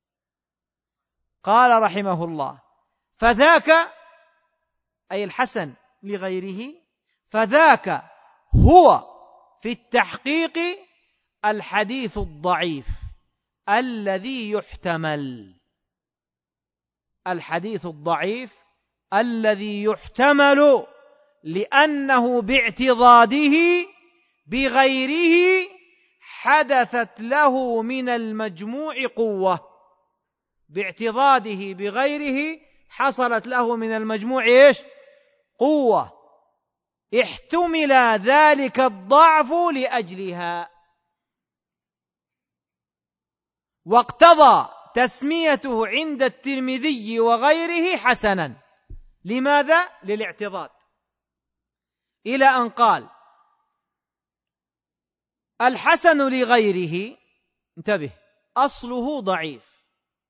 قال رحمه الله: فذاك أي الحسن لغيره، فذاك هو في التحقيق الحديث الضعيف الذي يحتمل، الحديث الضعيف الذي يحتمل لأنه باعتضاده بغيره حدثت له من المجموع قوة، باعتضاده بغيره حصلت له من المجموع إيش؟ قوة، احتمل ذلك الضعف لأجلها، واقتضى تسميته عند الترمذي وغيره حسنا. لماذا؟ للاعتضاد. إلى أن قال: الحسن لغيره، انتبه، أصله ضعيف،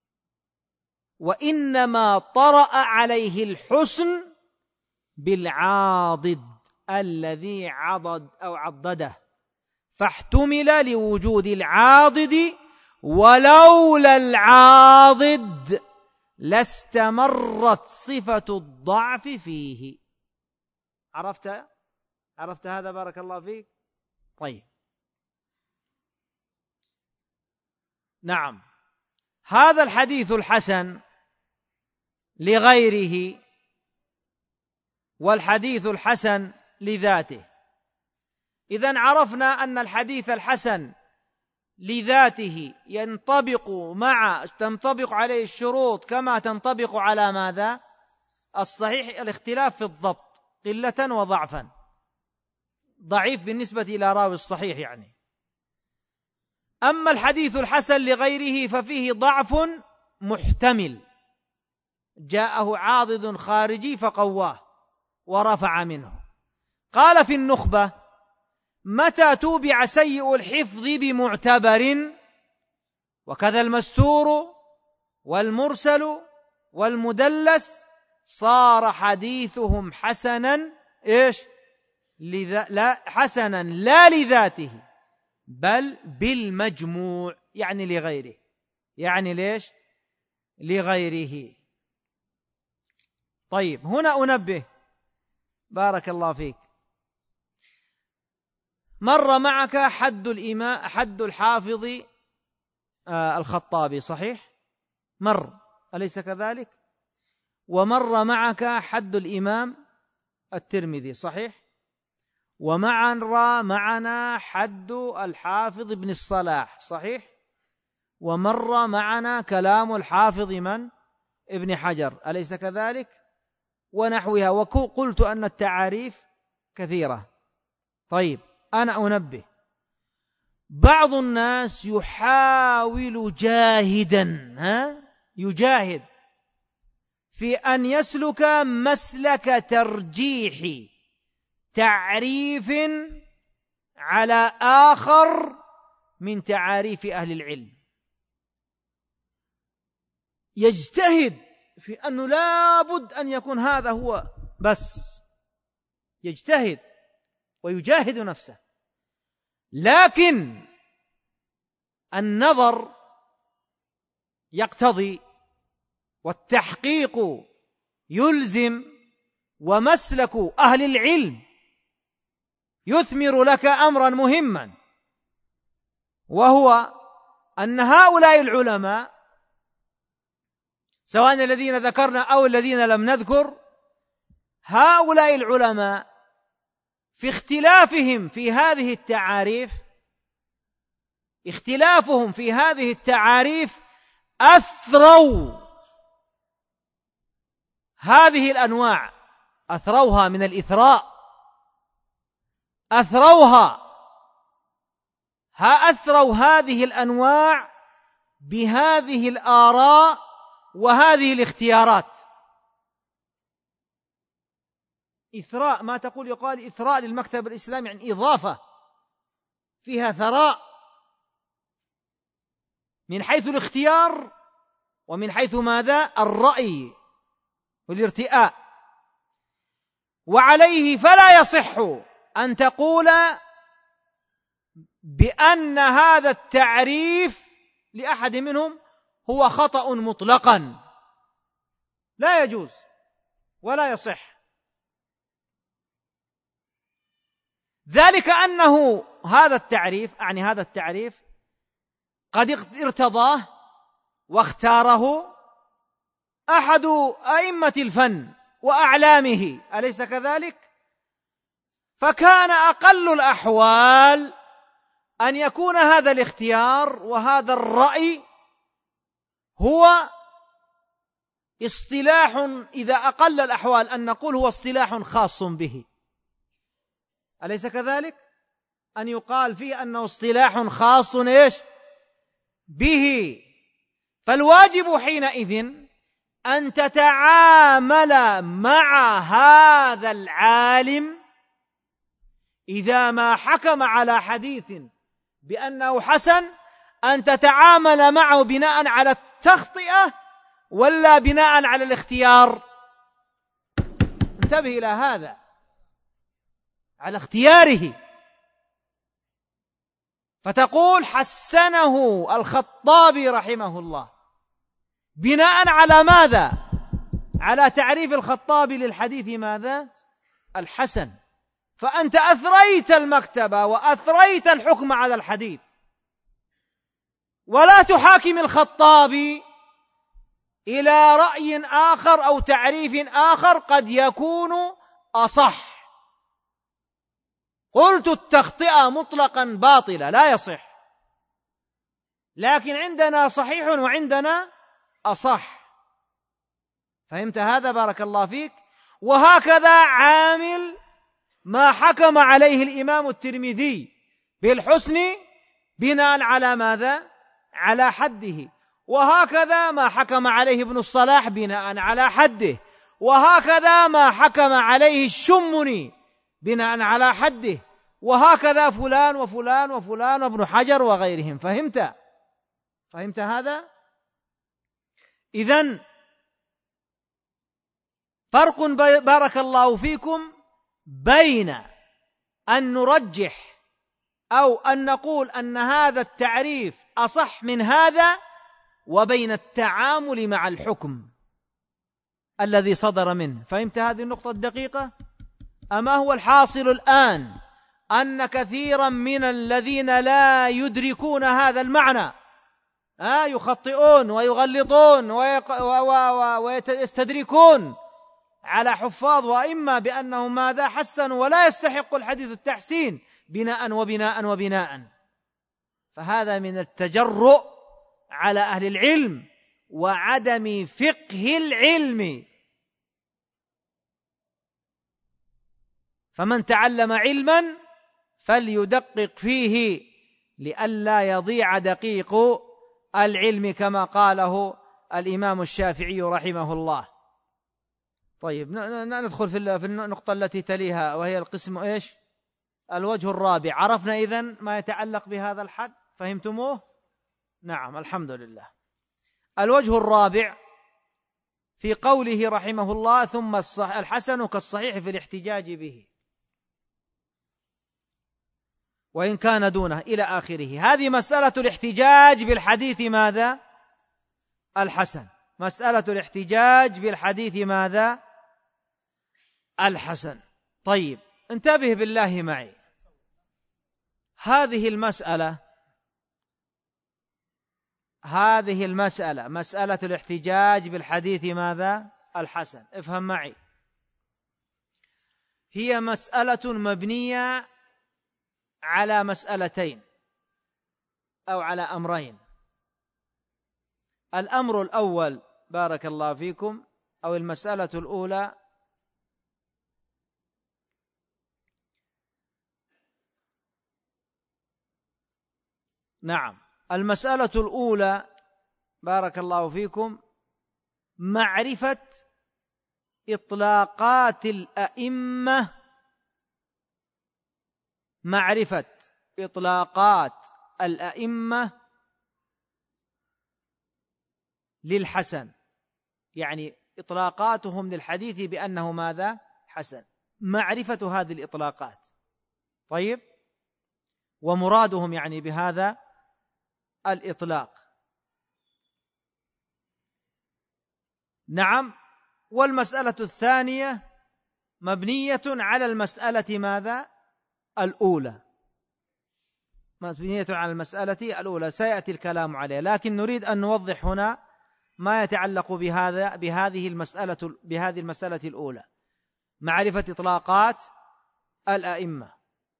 وإنما طرأ عليه الحسن بالعاضد الذي عضد أو عضده، فاحتمل لوجود العاضد، ولولا العاضد لاستمرت صفة الضعف فيه. عرفت؟ عرفت هذا؟ بارك الله فيك. طيب، نعم، هذا الحديث الحسن لغيره والحديث الحسن لذاته. إذن عرفنا أن الحديث الحسن لذاته ينطبق مع تنطبق عليه الشروط كما تنطبق على ماذا؟ الصحيح، الاختلاف في الضبط قلة وضعفا، ضعيف بالنسبة إلى راوي الصحيح يعني. أما الحديث الحسن لغيره ففيه ضعف محتمل، جاءه عاضد خارجي فقواه ورفع منه. قال في النخبة: متى توبع سيء الحفظ بمعتبر، وكذا المستور والمرسل والمدلس، صار حديثهم حسنا إيش لذا لا حسنا لا لذاته بل بالمجموع، يعني لغيره، يعني ليش لغيره. طيب هنا أنبه، بارك الله فيك، مر معك حد الإمام حد الحافظ آه الخطابي، صحيح؟ مر، أليس كذلك؟ ومر معك حد الإمام الترمذي، صحيح؟ ومر معنا حد الحافظ ابن الصلاح، صحيح؟ ومر معنا كلام الحافظ من؟ ابن حجر، أليس كذلك؟ ونحوها، وقلت أن التعاريف كثيرة. طيب أنا أنبه، بعض الناس يحاول جاهدا ها يجاهد في أن يسلك مسلك ترجيح تعريف على آخر من تعاريف أهل العلم، يجتهد في أنه لا بد أن يكون هذا هو، بس يجتهد ويجاهد نفسه، لكن النظر يقتضي والتحقيق يلزم، ومسلك أهل العلم يثمر لك أمرا مهما، وهو أن هؤلاء العلماء سواء الذين ذكرنا أو الذين لم نذكر، هؤلاء العلماء في اختلافهم في هذه التعاريف اختلافهم في هذه التعاريف أثروا هذه الأنواع، أثروها من الإثراء، أثروها ها أثروا هذه الأنواع بهذه الآراء وهذه الاختيارات. إثراء، ما تقول يقال إثراء للمكتب الإسلامي، يعني إضافة فيها ثراء من حيث الاختيار ومن حيث ماذا؟ الرأي والارتئاء. وعليه فلا يصح أن تقول بأن هذا التعريف لأحد منهم هو خطأ مطلقا، لا يجوز ولا يصح. ذلك أنه هذا التعريف يعني هذا التعريف قد ارتضاه واختاره أحد أئمة الفن وأعلامه، أليس كذلك؟ فكان أقل الأحوال أن يكون هذا الاختيار وهذا الرأي هو اصطلاح، إذا أقل الأحوال أن نقول هو اصطلاح خاص به، أليس كذلك؟ أن يقال فيه أنه اصطلاح خاص إيش به. فالواجب حينئذ أن تتعامل مع هذا العالم إذا ما حكم على حديث بأنه حسن، أن تتعامل معه بناء على التخطئة ولا بناء على الاختيار. انتبه إلى هذا، على اختياره. فتقول حسنه الخطابي رحمه الله بناء على ماذا؟ على تعريف الخطابي للحديث ماذا؟ الحسن. فأنت أثريت المكتبة وأثريت الحكم على الحديث، ولا تحاكم الخطابي إلى رأي آخر أو تعريف آخر قد يكون أصح. قلت التخطئة مطلقا باطلة، لا يصح. لكن عندنا صحيح وعندنا أصح. فهمت هذا؟ بارك الله فيك. وهكذا عامل ما حكم عليه الإمام الترمذي بالحسن بناء على ماذا؟ على حده. وهكذا ما حكم عليه ابن الصلاح بناء على حده. وهكذا ما حكم عليه الشمني بناء على حده. وهكذا فلان وفلان وفلان وابن حجر وغيرهم. فهمت؟ فهمت هذا؟ إذن فرق بارك الله فيكم بين أن نرجح أو أن نقول أن هذا التعريف أصح من هذا، وبين التعامل مع الحكم الذي صدر منه. فهمت هذه النقطة الدقيقة؟ أما هو الحاصل الآن أن كثيرا من الذين لا يدركون هذا المعنى آه يخطئون ويغلطون ويستدركون على حفاظ وإما بأنهم ماذا حسنوا ولا يستحق الحديث التحسين بناء وبناء وبناء. فهذا من التجرؤ على أهل العلم وعدم فقه العلم. فمن تعلم علما فليدقق فيه لئلا يضيع دقيق العلم كما قاله الإمام الشافعي رحمه الله. طيب ندخل في النقطة التي تليها وهي القسم إيش؟ الوجه الرابع. عرفنا إذن ما يتعلق بهذا الحد؟ فهمتموه؟ نعم الحمد لله. الوجه الرابع في قوله رحمه الله ثم الحسن كالصحيح في الاحتجاج به وإن كان دونه إلى آخره. هذه مسألة الاحتجاج بالحديث ماذا؟ الحسن. مسألة الاحتجاج بالحديث ماذا؟ الحسن. طيب انتبه بالله معي. هذه المسألة هذه المسألة مسألة الاحتجاج بالحديث ماذا؟ الحسن. افهم معي. هي مسألة مبنية على مسألتين أو على أمرين. الأمر الأول بارك الله فيكم أو المسألة الأولى نعم المسألة الأولى بارك الله فيكم معرفة إطلاقات الأئمة معرفة إطلاقات الأئمة للحسن، يعني إطلاقاتهم للحديث بأنه ماذا؟ حسن. معرفة هذه الإطلاقات. طيب ومرادهم يعني بهذا الإطلاق. نعم. والمسألة الثانية مبنية على المسألة ماذا؟ الأولى. مبنية على المسألة الأولى سيأتي الكلام عليه، لكن نريد أن نوضح هنا ما يتعلق بهذا بهذه المسألة بهذه المسألة الأولى، معرفة إطلاقات الأئمة.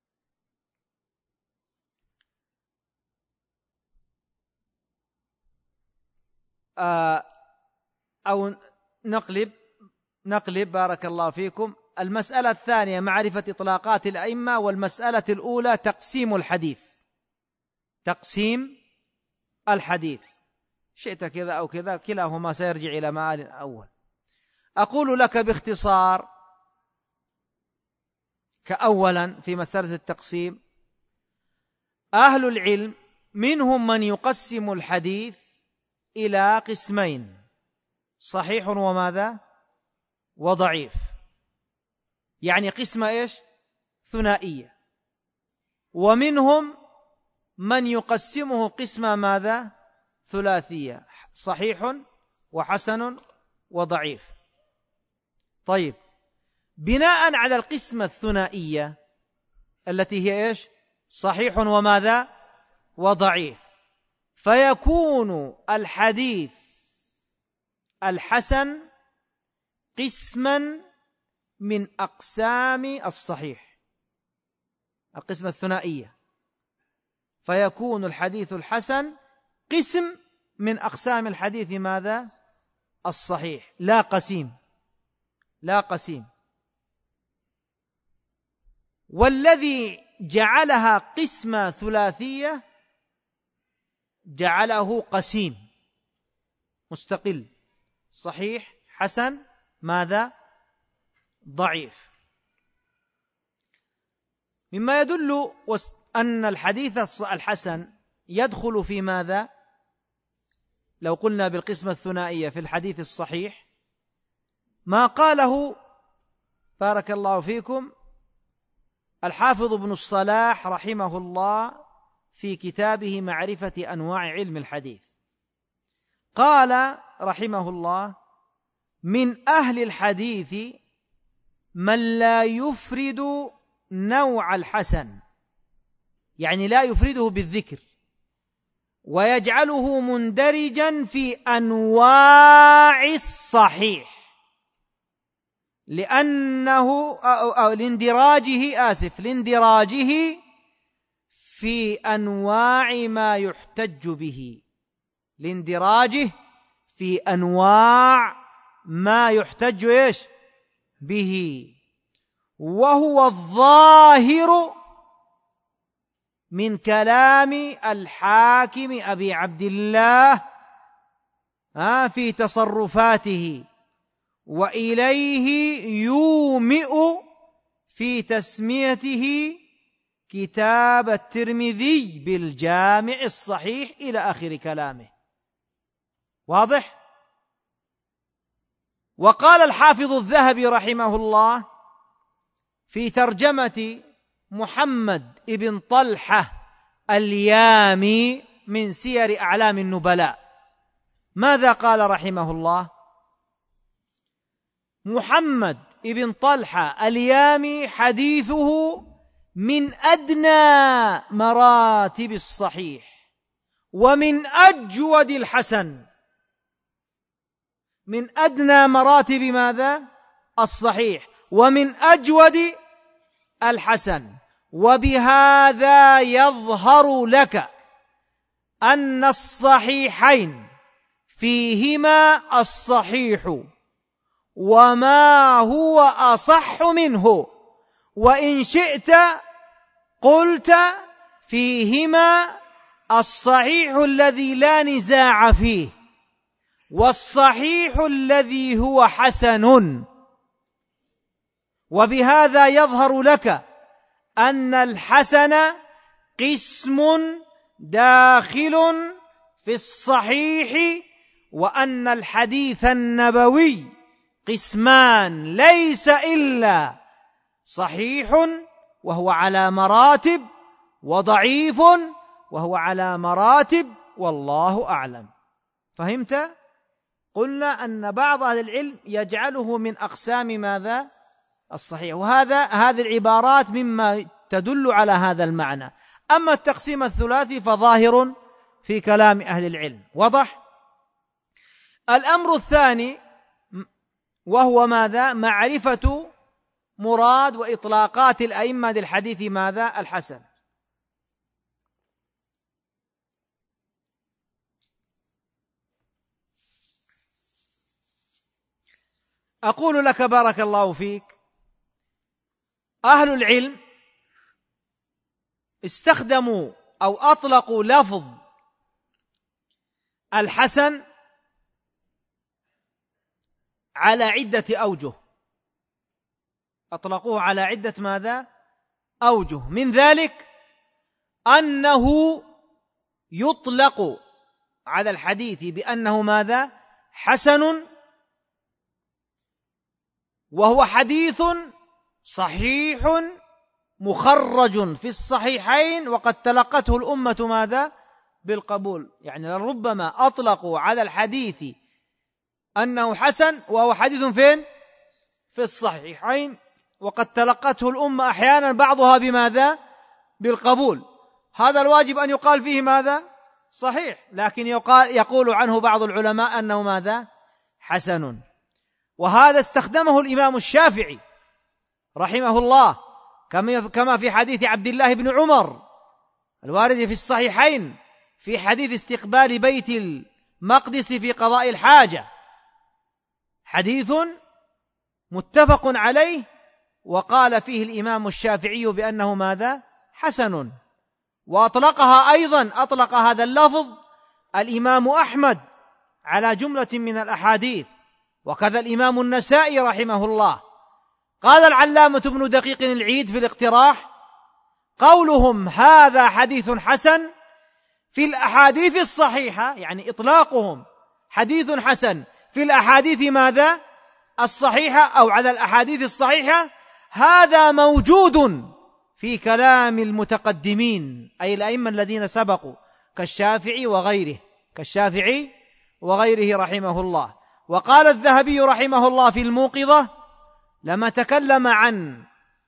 أو نقلب نقلب بارك الله فيكم. المسألة الثانية معرفة إطلاقات الأئمة، والمسألة الأولى تقسيم الحديث. تقسيم الحديث شئت كذا أو كذا كلاهما سيرجع إلى مآل أول. أقول لك باختصار كأولا في مسألة التقسيم، أهل العلم منهم من يقسم الحديث إلى قسمين، صحيح وماذا؟ وضعيف. يعني قسمة إيش؟ ثنائية. ومنهم من يقسمه قسمة ماذا؟ ثلاثية، صحيح وحسن وضعيف. طيب بناء على القسمة الثنائية التي هي إيش؟ صحيح وماذا؟ وضعيف، فيكون الحديث الحسن قسما من أقسام الصحيح، القسمة الثنائية. فيكون الحديث الحسن قسم من أقسام الحديث ماذا؟ الصحيح، لا قسيم، لا قسيم. والذي جعلها قسمة ثلاثية جعله قسيم مستقل، صحيح، حسن، ماذا؟ ضعيف. مما يدل أن الحديث الحسن يدخل في ماذا؟ لو قلنا بالقسمة الثنائية في الحديث الصحيح ما قاله بارك الله فيكم الحافظ ابن الصلاح رحمه الله في كتابه معرفة أنواع علم الحديث. قال رحمه الله: من أهل الحديث من لا يفرد نوع الحسن، يعني لا يفرده بالذكر، ويجعله مندرجا في أنواع الصحيح، لأنه أو أو لاندراجه آسف لاندراجه في أنواع ما يحتج به، لاندراجه في أنواع ما يحتج إيش به، وهو الظاهر من كلام الحاكم أبي عبد الله في تصرفاته، وإليه يومئ في تسميته كتاب الترمذي بالجامع الصحيح إلى آخر كلامه. واضح؟ وقال الحافظ الذهبي رحمه الله في ترجمة محمد ابن طلحة اليامي من سير أعلام النبلاء، ماذا قال رحمه الله؟ محمد ابن طلحة اليامي حديثه من أدنى مراتب الصحيح ومن أجود الحسن، من أدنى مراتب ماذا؟ الصحيح ومن أجود الحسن. وبهذا يظهر لك أن الصحيحين فيهما الصحيح وما هو أصح منه، وإن شئت قلت فيهما الصحيح الذي لا نزاع فيه والصحيح الذي هو حسن. وبهذا يظهر لك أن الحسن قسم داخل في الصحيح، وأن الحديث النبوي قسمان ليس إلا صحيح وهو على مراتب، وضعيف وهو على مراتب، والله أعلم. فهمت؟ قلنا أن بعض أهل العلم يجعله من أقسام ماذا؟ الصحيح، وهذا هذه العبارات مما تدل على هذا المعنى. أما التقسيم الثلاثي فظاهر في كلام أهل العلم. وضح؟ الأمر الثاني وهو ماذا؟ معرفة مراد وإطلاقات الأئمة للحديث ماذا؟ الحسن. أقول لك بارك الله فيك، أهل العلم استخدموا أو أطلقوا لفظ الحسن على عدة أوجه، أطلقوه على عدة ماذا؟ أوجه. من ذلك أنه يطلق على الحديث بأنه ماذا؟ حسن، وهو حديث صحيح مخرج في الصحيحين وقد تلقته الأمة ماذا؟ بالقبول. يعني لربما أطلقوا على الحديث أنه حسن وهو حديث فين؟ في الصحيحين وقد تلقته الأمة أحيانا بعضها بماذا؟ بالقبول. هذا الواجب أن يقال فيه ماذا؟ صحيح، لكن يقال يقول عنه بعض العلماء أنه ماذا؟ حسن. وهذا استخدمه الإمام الشافعي رحمه الله كما في حديث عبد الله بن عمر الوارد في الصحيحين في حديث استقبال بيت المقدس في قضاء الحاجة، حديث متفق عليه، وقال فيه الإمام الشافعي بأنه ماذا؟ حسن. وأطلقها أيضا، أطلق هذا اللفظ الإمام أحمد على جملة من الأحاديث، وكذا الإمام النسائي رحمه الله. قال العلامة ابن دقيق العيد في الاقتراح: قولهم هذا حديث حسن في الأحاديث الصحيحة، يعني إطلاقهم حديث حسن في الأحاديث ماذا؟ الصحيحة، أو على الأحاديث الصحيحة، هذا موجود في كلام المتقدمين، أي الأئمة الذين سبقوا كالشافعي وغيره كالشافعي وغيره رحمه الله. وقال الذهبي رحمه الله في الموقظة لما تكلم عن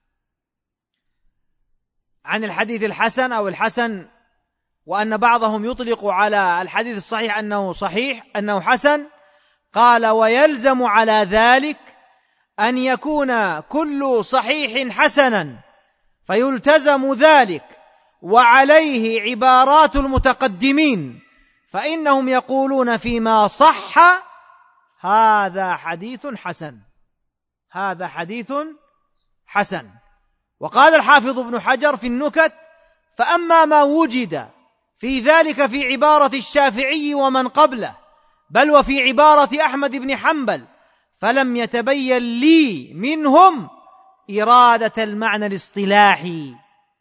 عن الحديث الحسن أو الحسن، وأن بعضهم يطلق على الحديث الصحيح أنه صحيح أنه حسن، قال: ويلزم على ذلك أن يكون كل صحيح حسنا، فيلتزم ذلك وعليه عبارات المتقدمين، فإنهم يقولون فيما صح هذا حديث حسن، هذا حديث حسن. وقال الحافظ ابن حجر في النكت: فأما ما وجد في ذلك في عبارة الشافعي ومن قبله، بل وفي عبارة أحمد بن حنبل، فلم يتبين لي منهم إرادة المعنى الاصطلاحي،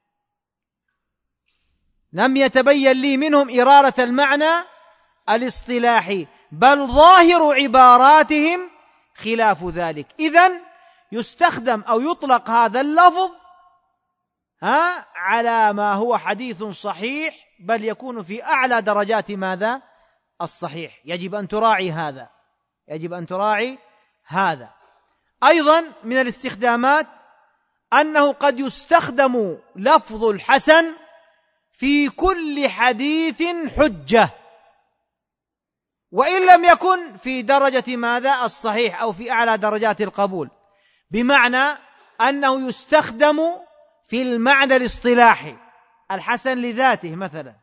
لم يتبين لي منهم إرادة المعنى الاصطلاحي، بل ظاهر عباراتهم خلاف ذلك. إذن يستخدم أو يطلق هذا اللفظ ها على ما هو حديث صحيح، بل يكون في أعلى درجات ماذا؟ الصحيح. يجب أن تراعي هذا، يجب أن تراعي هذا. أيضا من الاستخدامات أنه قد يستخدم لفظ الحسن في كل حديث حجة، وإن لم يكن في درجة ماذا؟ الصحيح، أو في أعلى درجات القبول، بمعنى أنه يستخدم في المعنى الاصطلاحي الحسن لذاته مثلا.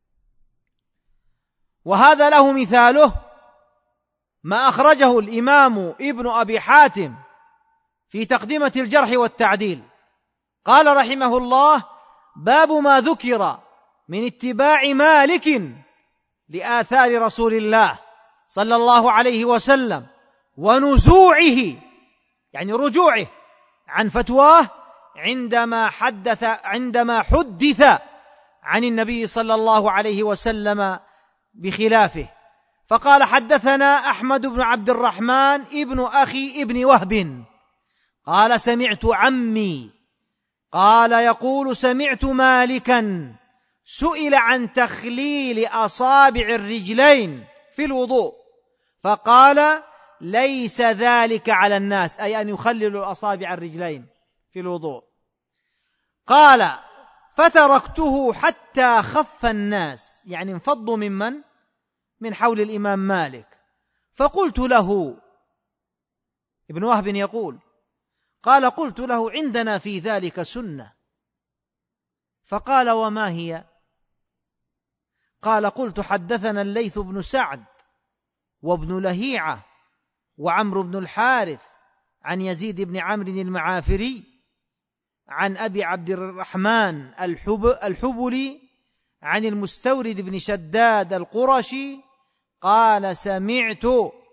وهذا له مثاله ما أخرجه الإمام ابن أبي حاتم في تقدمة الجرح والتعديل، قال رحمه الله: باب ما ذكر من اتباع مالك لآثار رسول الله صلى الله عليه وسلم، ونزوعه يعني رجوعه عن فتواه عندما حدث عندما حدث عن النبي صلى الله عليه وسلم بخلافه. فقال: حدثنا أحمد بن عبد الرحمن ابن أخي ابن وهب قال: سمعت عمي قال يقول: سمعت مالكا سئل عن تخليل أصابع الرجلين في الوضوء، فقال: ليس ذلك على الناس، أي أن يخللوا أصابع الرجلين في الوضوء. قال: فتركته حتى خف الناس، يعني انفضوا ممن من حول الإمام مالك. فقلت له، ابن وهب يقول، قال: قلت له: عندنا في ذلك سنة. فقال: وما هي؟ قال: قلت: حدثنا الليث بن سعد وابن لهيعة وعمرو بن الحارث عن يزيد بن عمرو المعافري عن أبي عبد الرحمن الحب الحبلي عن المستورد بن شداد القرشي قال: سمعت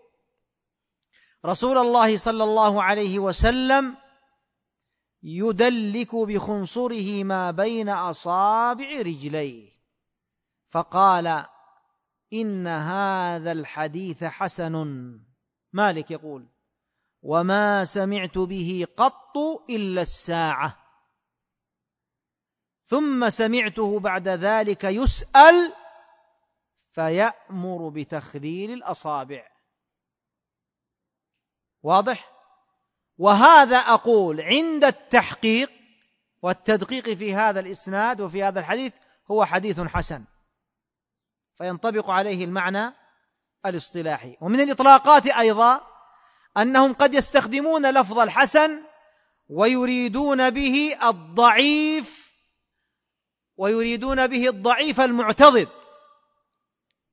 رسول الله صلى الله عليه وسلم يدلك بخنصره ما بين أصابع رجليه، فقال: إن هذا الحديث حسن. مالك يقول: وما سمعت به قط إلا الساعة. ثم سمعته بعد ذلك يسأل فيأمر بتخليل الأصابع. واضح؟ وهذا أقول عند التحقيق والتدقيق في هذا الإسناد وفي هذا الحديث هو حديث حسن، فينطبق عليه المعنى الاصطلاحي. ومن الإطلاقات أيضا أنهم قد يستخدمون لفظ الحسن ويريدون به الضعيف ويريدون به الضعيف المعتضد،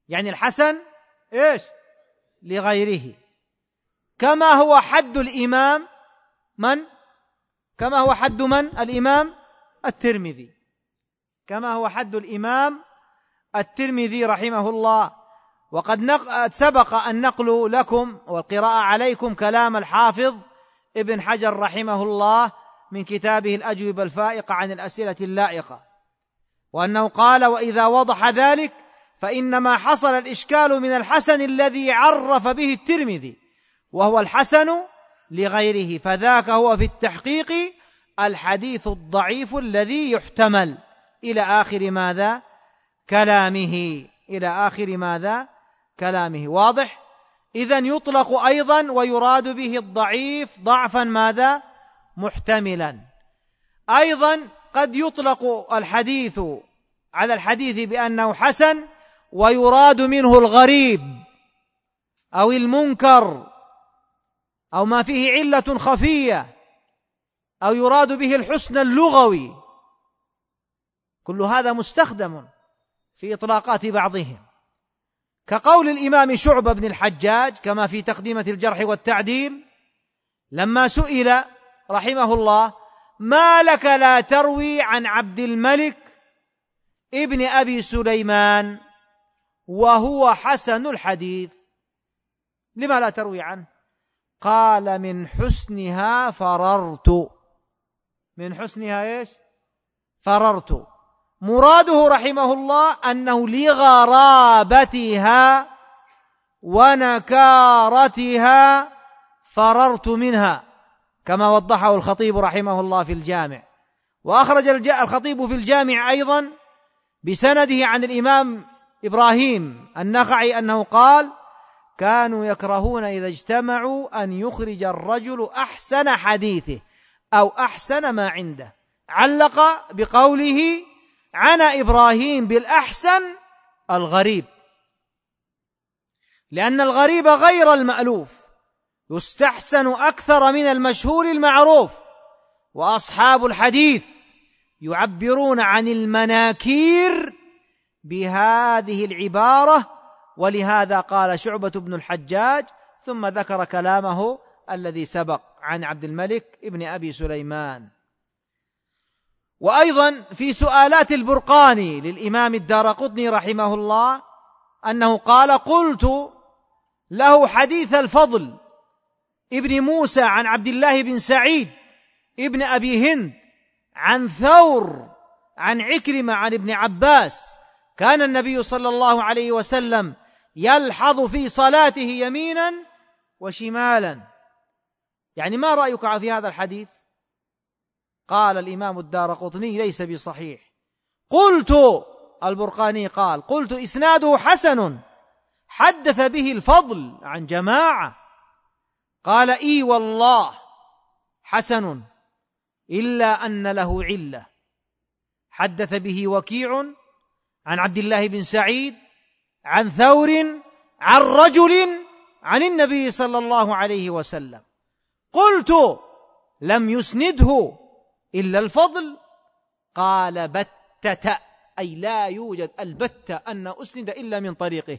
يعني الحسن إيش؟ لغيره. كما هو حد الإمام من؟ كما هو حد من؟ الإمام الترمذي، كما هو حد الإمام الترمذي رحمه الله. وقد سبق النقل لكم والقراءة عليكم كلام الحافظ ابن حجر رحمه الله من كتابه الأجوبة الفائقة عن الأسئلة اللائقة، وأنه قال: وإذا وضح ذلك فإنما حصل الإشكال من الحسن الذي عرف به الترمذي، وهو الحسن لغيره، فذاك هو في التحقيق الحديث الضعيف الذي يحتمل إلى آخر ماذا؟ كلامه، إلى آخر ماذا؟ كلامه. واضح؟ إذن يطلق أيضا ويراد به الضعيف ضعفا ماذا؟ محتملا. أيضا قد يطلق الحديث على الحديث بأنه حسن ويراد منه الغريب أو المنكر أو ما فيه علة خفية، أو يراد به الحسن اللغوي. كل هذا مستخدم في إطلاقات بعضهم، كقول الإمام شعبة بن الحجاج كما في تقدمة الجرح والتعديل لما سئل رحمه الله: ما لك لا تروي عن عبد الملك ابن أبي سليمان وهو حسن الحديث، لما لا تروي عنه؟ قال: من حسنها فررت. من حسنها إيش؟ فررت. مراده رحمه الله أنه لغرابتها ونكارتها فررت منها، كما وضحه الخطيب رحمه الله في الجامع. وأخرج الخطيب في الجامع أيضا بسنده عن الإمام إبراهيم النخعي أنه قال: كانوا يكرهون إذا اجتمعوا أن يخرج الرجل أحسن حديثه أو أحسن ما عنده. علق بقوله: عنى إبراهيم بالأحسن الغريب، لأن الغريب غير المألوف يستحسن أكثر من المشهور المعروف، وأصحاب الحديث يعبرون عن المناكير بهذه العبارة، ولهذا قال شعبة بن الحجاج ثم ذكر كلامه الذي سبق عن عبد الملك ابن أبي سليمان. وأيضا في سؤالات البرقاني للإمام الدارقطني رحمه الله أنه قال: قلت له حديث الفضل ابن موسى عن عبد الله بن سعيد ابن أبي هند عن ثور عن عكرمة عن ابن عباس: كان النبي صلى الله عليه وسلم يلحظ في صلاته يمينا وشمالا، يعني ما رأيك في هذا الحديث؟ قال الإمام الدارقطني: ليس بصحيح. قلت، البرقاني قال: قلت إسناده حسن حدث به الفضل عن جماعة. قال: إي والله حسن، إلا أن له علة، حدث به وكيع عن عبد الله بن سعيد عن ثور عن رجل عن النبي صلى الله عليه وسلم. قلت: لم يسنده إلا الفضل؟ قال: بتة، أي لا يوجد البتة أن أسند إلا من طريقه.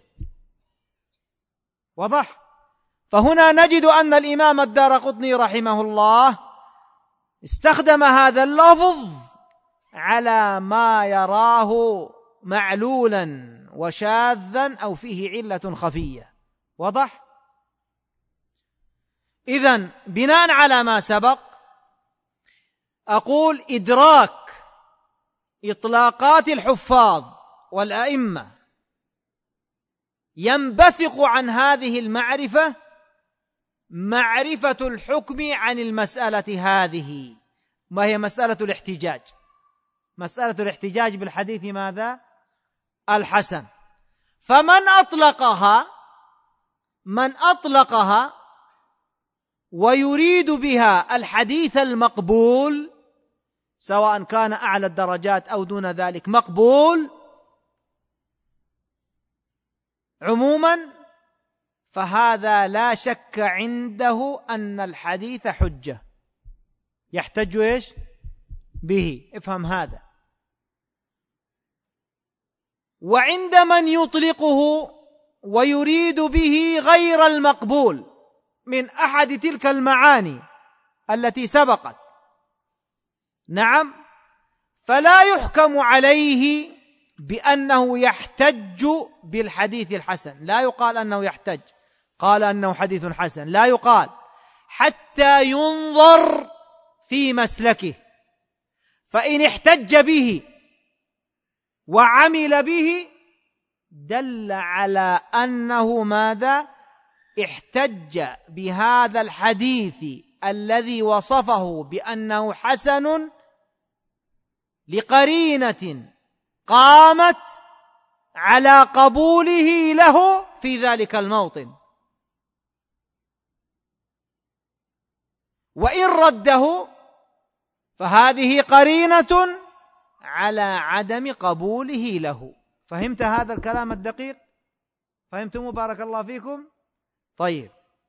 وضح؟ فهنا نجد أن الإمام الدارقطني رحمه الله استخدم هذا اللفظ على ما يراه معلولا وشاذا أو فيه علة خفية. وضح؟ إذن بناء على ما سبق أقول: إدراك إطلاقات الحفاظ والأئمة ينبثق عن هذه المعرفة معرفة الحكم عن المسألة هذه، ما هي مسألة الاحتجاج. مسألة الاحتجاج بالحديث ماذا؟ الحسن. فمن أطلقها من أطلقها ويريد بها الحديث المقبول، سواء كان أعلى الدرجات أو دون ذلك مقبول عموما، فهذا لا شك عنده أن الحديث حجة يحتج إيش به. افهم هذا. وعند من يطلقه ويريد به غير المقبول من أحد تلك المعاني التي سبقت، نعم، فلا يحكم عليه بأنه يحتج بالحديث الحسن، لا يقال أنه يحتج، قال أنه حديث حسن، لا يقال، حتى ينظر في مسلكه، فإن احتج به وعمل به دل على أنه ماذا؟ احتج بهذا الحديث الذي وصفه بأنه حسن لقرينة قامت على قبوله له في ذلك الموطن، وإن رده فهذه قرينة على عدم قبوله له. فهمت هذا الكلام الدقيق؟ فهمتم؟ بارك الله فيكم. طيب،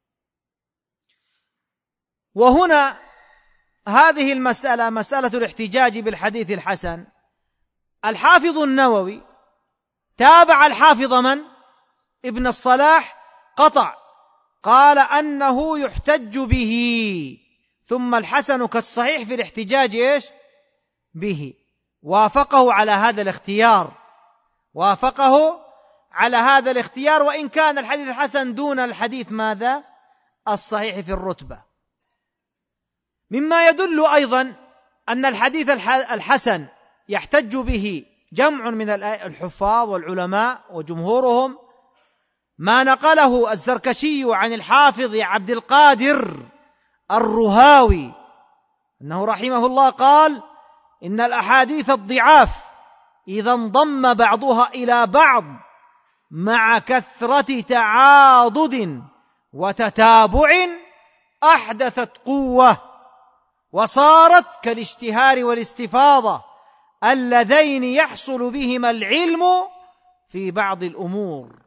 وهنا هذه المسألة، مسألة الاحتجاج بالحديث الحسن، الحافظ النووي تابع الحافظ من؟ ابن الصلاح، قطع، قال أنه يحتج به، ثم الحسن كالصحيح في الاحتجاج إيش؟ به، وافقه على هذا الاختيار، وافقه على هذا الاختيار، وإن كان الحديث الحسن دون الحديث ماذا؟ الصحيح في الرتبة. مما يدل أيضا أن الحديث الحسن يحتج به جمع من الحفاظ والعلماء وجمهورهم ما نقله الزركشي عن الحافظ عبد القادر الرهاوي أنه رحمه الله قال: إن الأحاديث الضعاف إذا انضم بعضها إلى بعض مع كثرة تعاضد وتتابع أحدثت قوة، وصارت كالاشتهار والاستفاضة اللذين يحصل بهما العلم في بعض الأمور.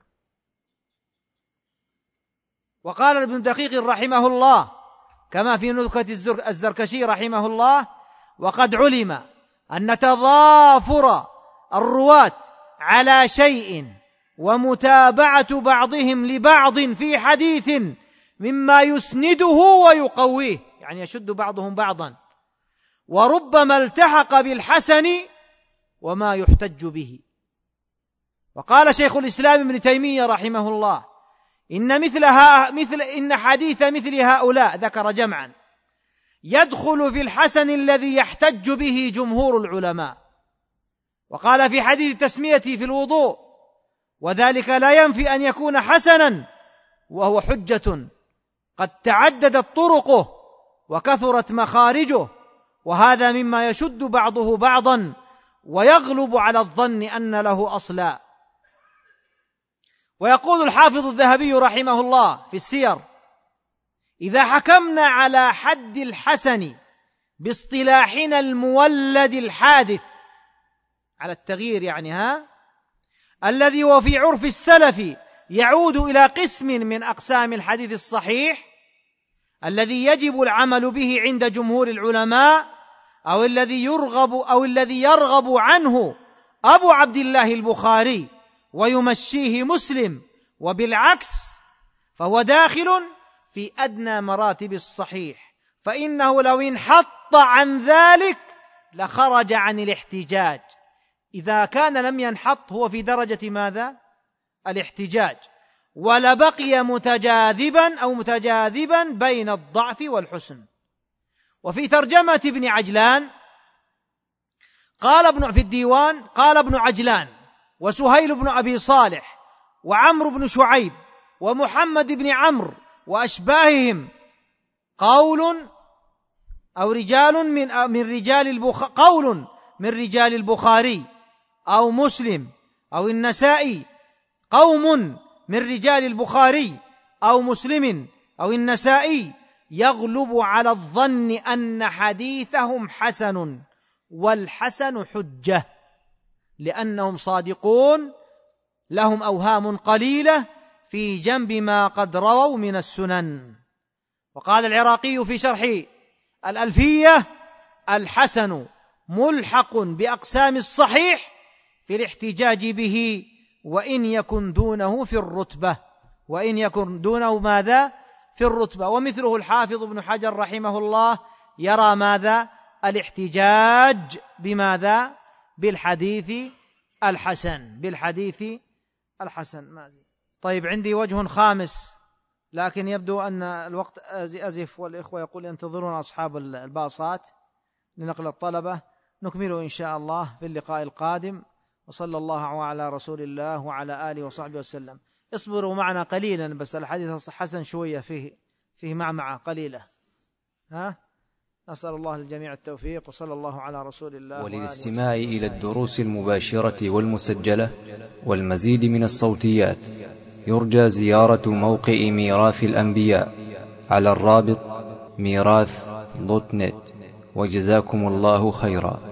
وقال ابن دقيق رحمه الله كما في نكهة الزركشي رحمه الله: وقد علم أن تضافر الرواة على شيء ومتابعة بعضهم لبعض في حديث مما يسنده ويقويه، يعني يشد بعضهم بعضا، وربما التحق بالحسن وما يحتج به. وقال شيخ الإسلام ابن تيمية رحمه الله: إن مثلها مثل إن حديث مثل هؤلاء، ذكر جمعا، يدخل في الحسن الذي يحتج به جمهور العلماء. وقال في حديث تسميته في الوضوء: وذلك لا ينفي أن يكون حسنا وهو حجة قد تعددت طرقه وكثرت مخارجه، وهذا مما يشد بعضه بعضا ويغلب على الظن أن له أصلا. ويقول الحافظ الذهبي رحمه الله في السير: إذا حكمنا على حد الحسن باصطلاحنا المولد الحادث، على التغيير يعني ها، الذي هو في عرف السلف يعود إلى قسم من أقسام الحديث الصحيح الذي يجب العمل به عند جمهور العلماء، أو الذي يرغب أو الذي يرغب عنه أبو عبد الله البخاري ويمشيه مسلم، وبالعكس فهو داخل في أدنى مراتب الصحيح، فإنه لو انحط عن ذلك لخرج عن الاحتجاج. إذا كان لم ينحط هو في درجة ماذا؟ الاحتجاج، ولبقي متجاذبا أو متجاذبا بين الضعف والحسن. وفي ترجمة ابن عجلان قال ابن في الديوان قال ابن عجلان وسهيل بن أبي صالح وعمرو بن شعيب ومحمد بن عمرو وأشباههم قول أو رجال من من رجال البخاري قول من رجال البخاري أو مسلم أو النسائي، قوم من رجال البخاري أو مسلم أو النسائي يغلب على الظن أن حديثهم حسن، والحسن حجة لأنهم صادقون لهم أوهام قليلة في جنب ما قد رووا من السنن. وقال العراقي في شرح الألفية: الحسن ملحق بأقسام الصحيح في الاحتجاج به وإن يكن دونه في الرتبة، وإن يكن دونه ماذا؟ في الرتبة. ومثله الحافظ ابن حجر رحمه الله يرى ماذا؟ الاحتجاج بماذا؟ بالحديث الحسن، بالحديث الحسن. ماذا؟ طيب عندي وجه خامس، لكن يبدو أن الوقت أزف، والإخوة يقول ينتظرون أصحاب الباصات لنقل الطلبة. نكمله إن شاء الله في اللقاء القادم، وصلى الله على رسول الله وعلى آله وصحبه وسلم. اصبروا معنا قليلا، بس الحديث حسن شوية، فيه فيه معمعة قليلة. ها، نسأل الله للجميع التوفيق، وصلى الله على رسول الله. وللاستماع إلى الدروس المباشرة والمسجلة والمزيد من الصوتيات يرجى زيارة موقع ميراث الأنبياء على الرابط ميراث دوت نت. وجزاكم الله خيرا.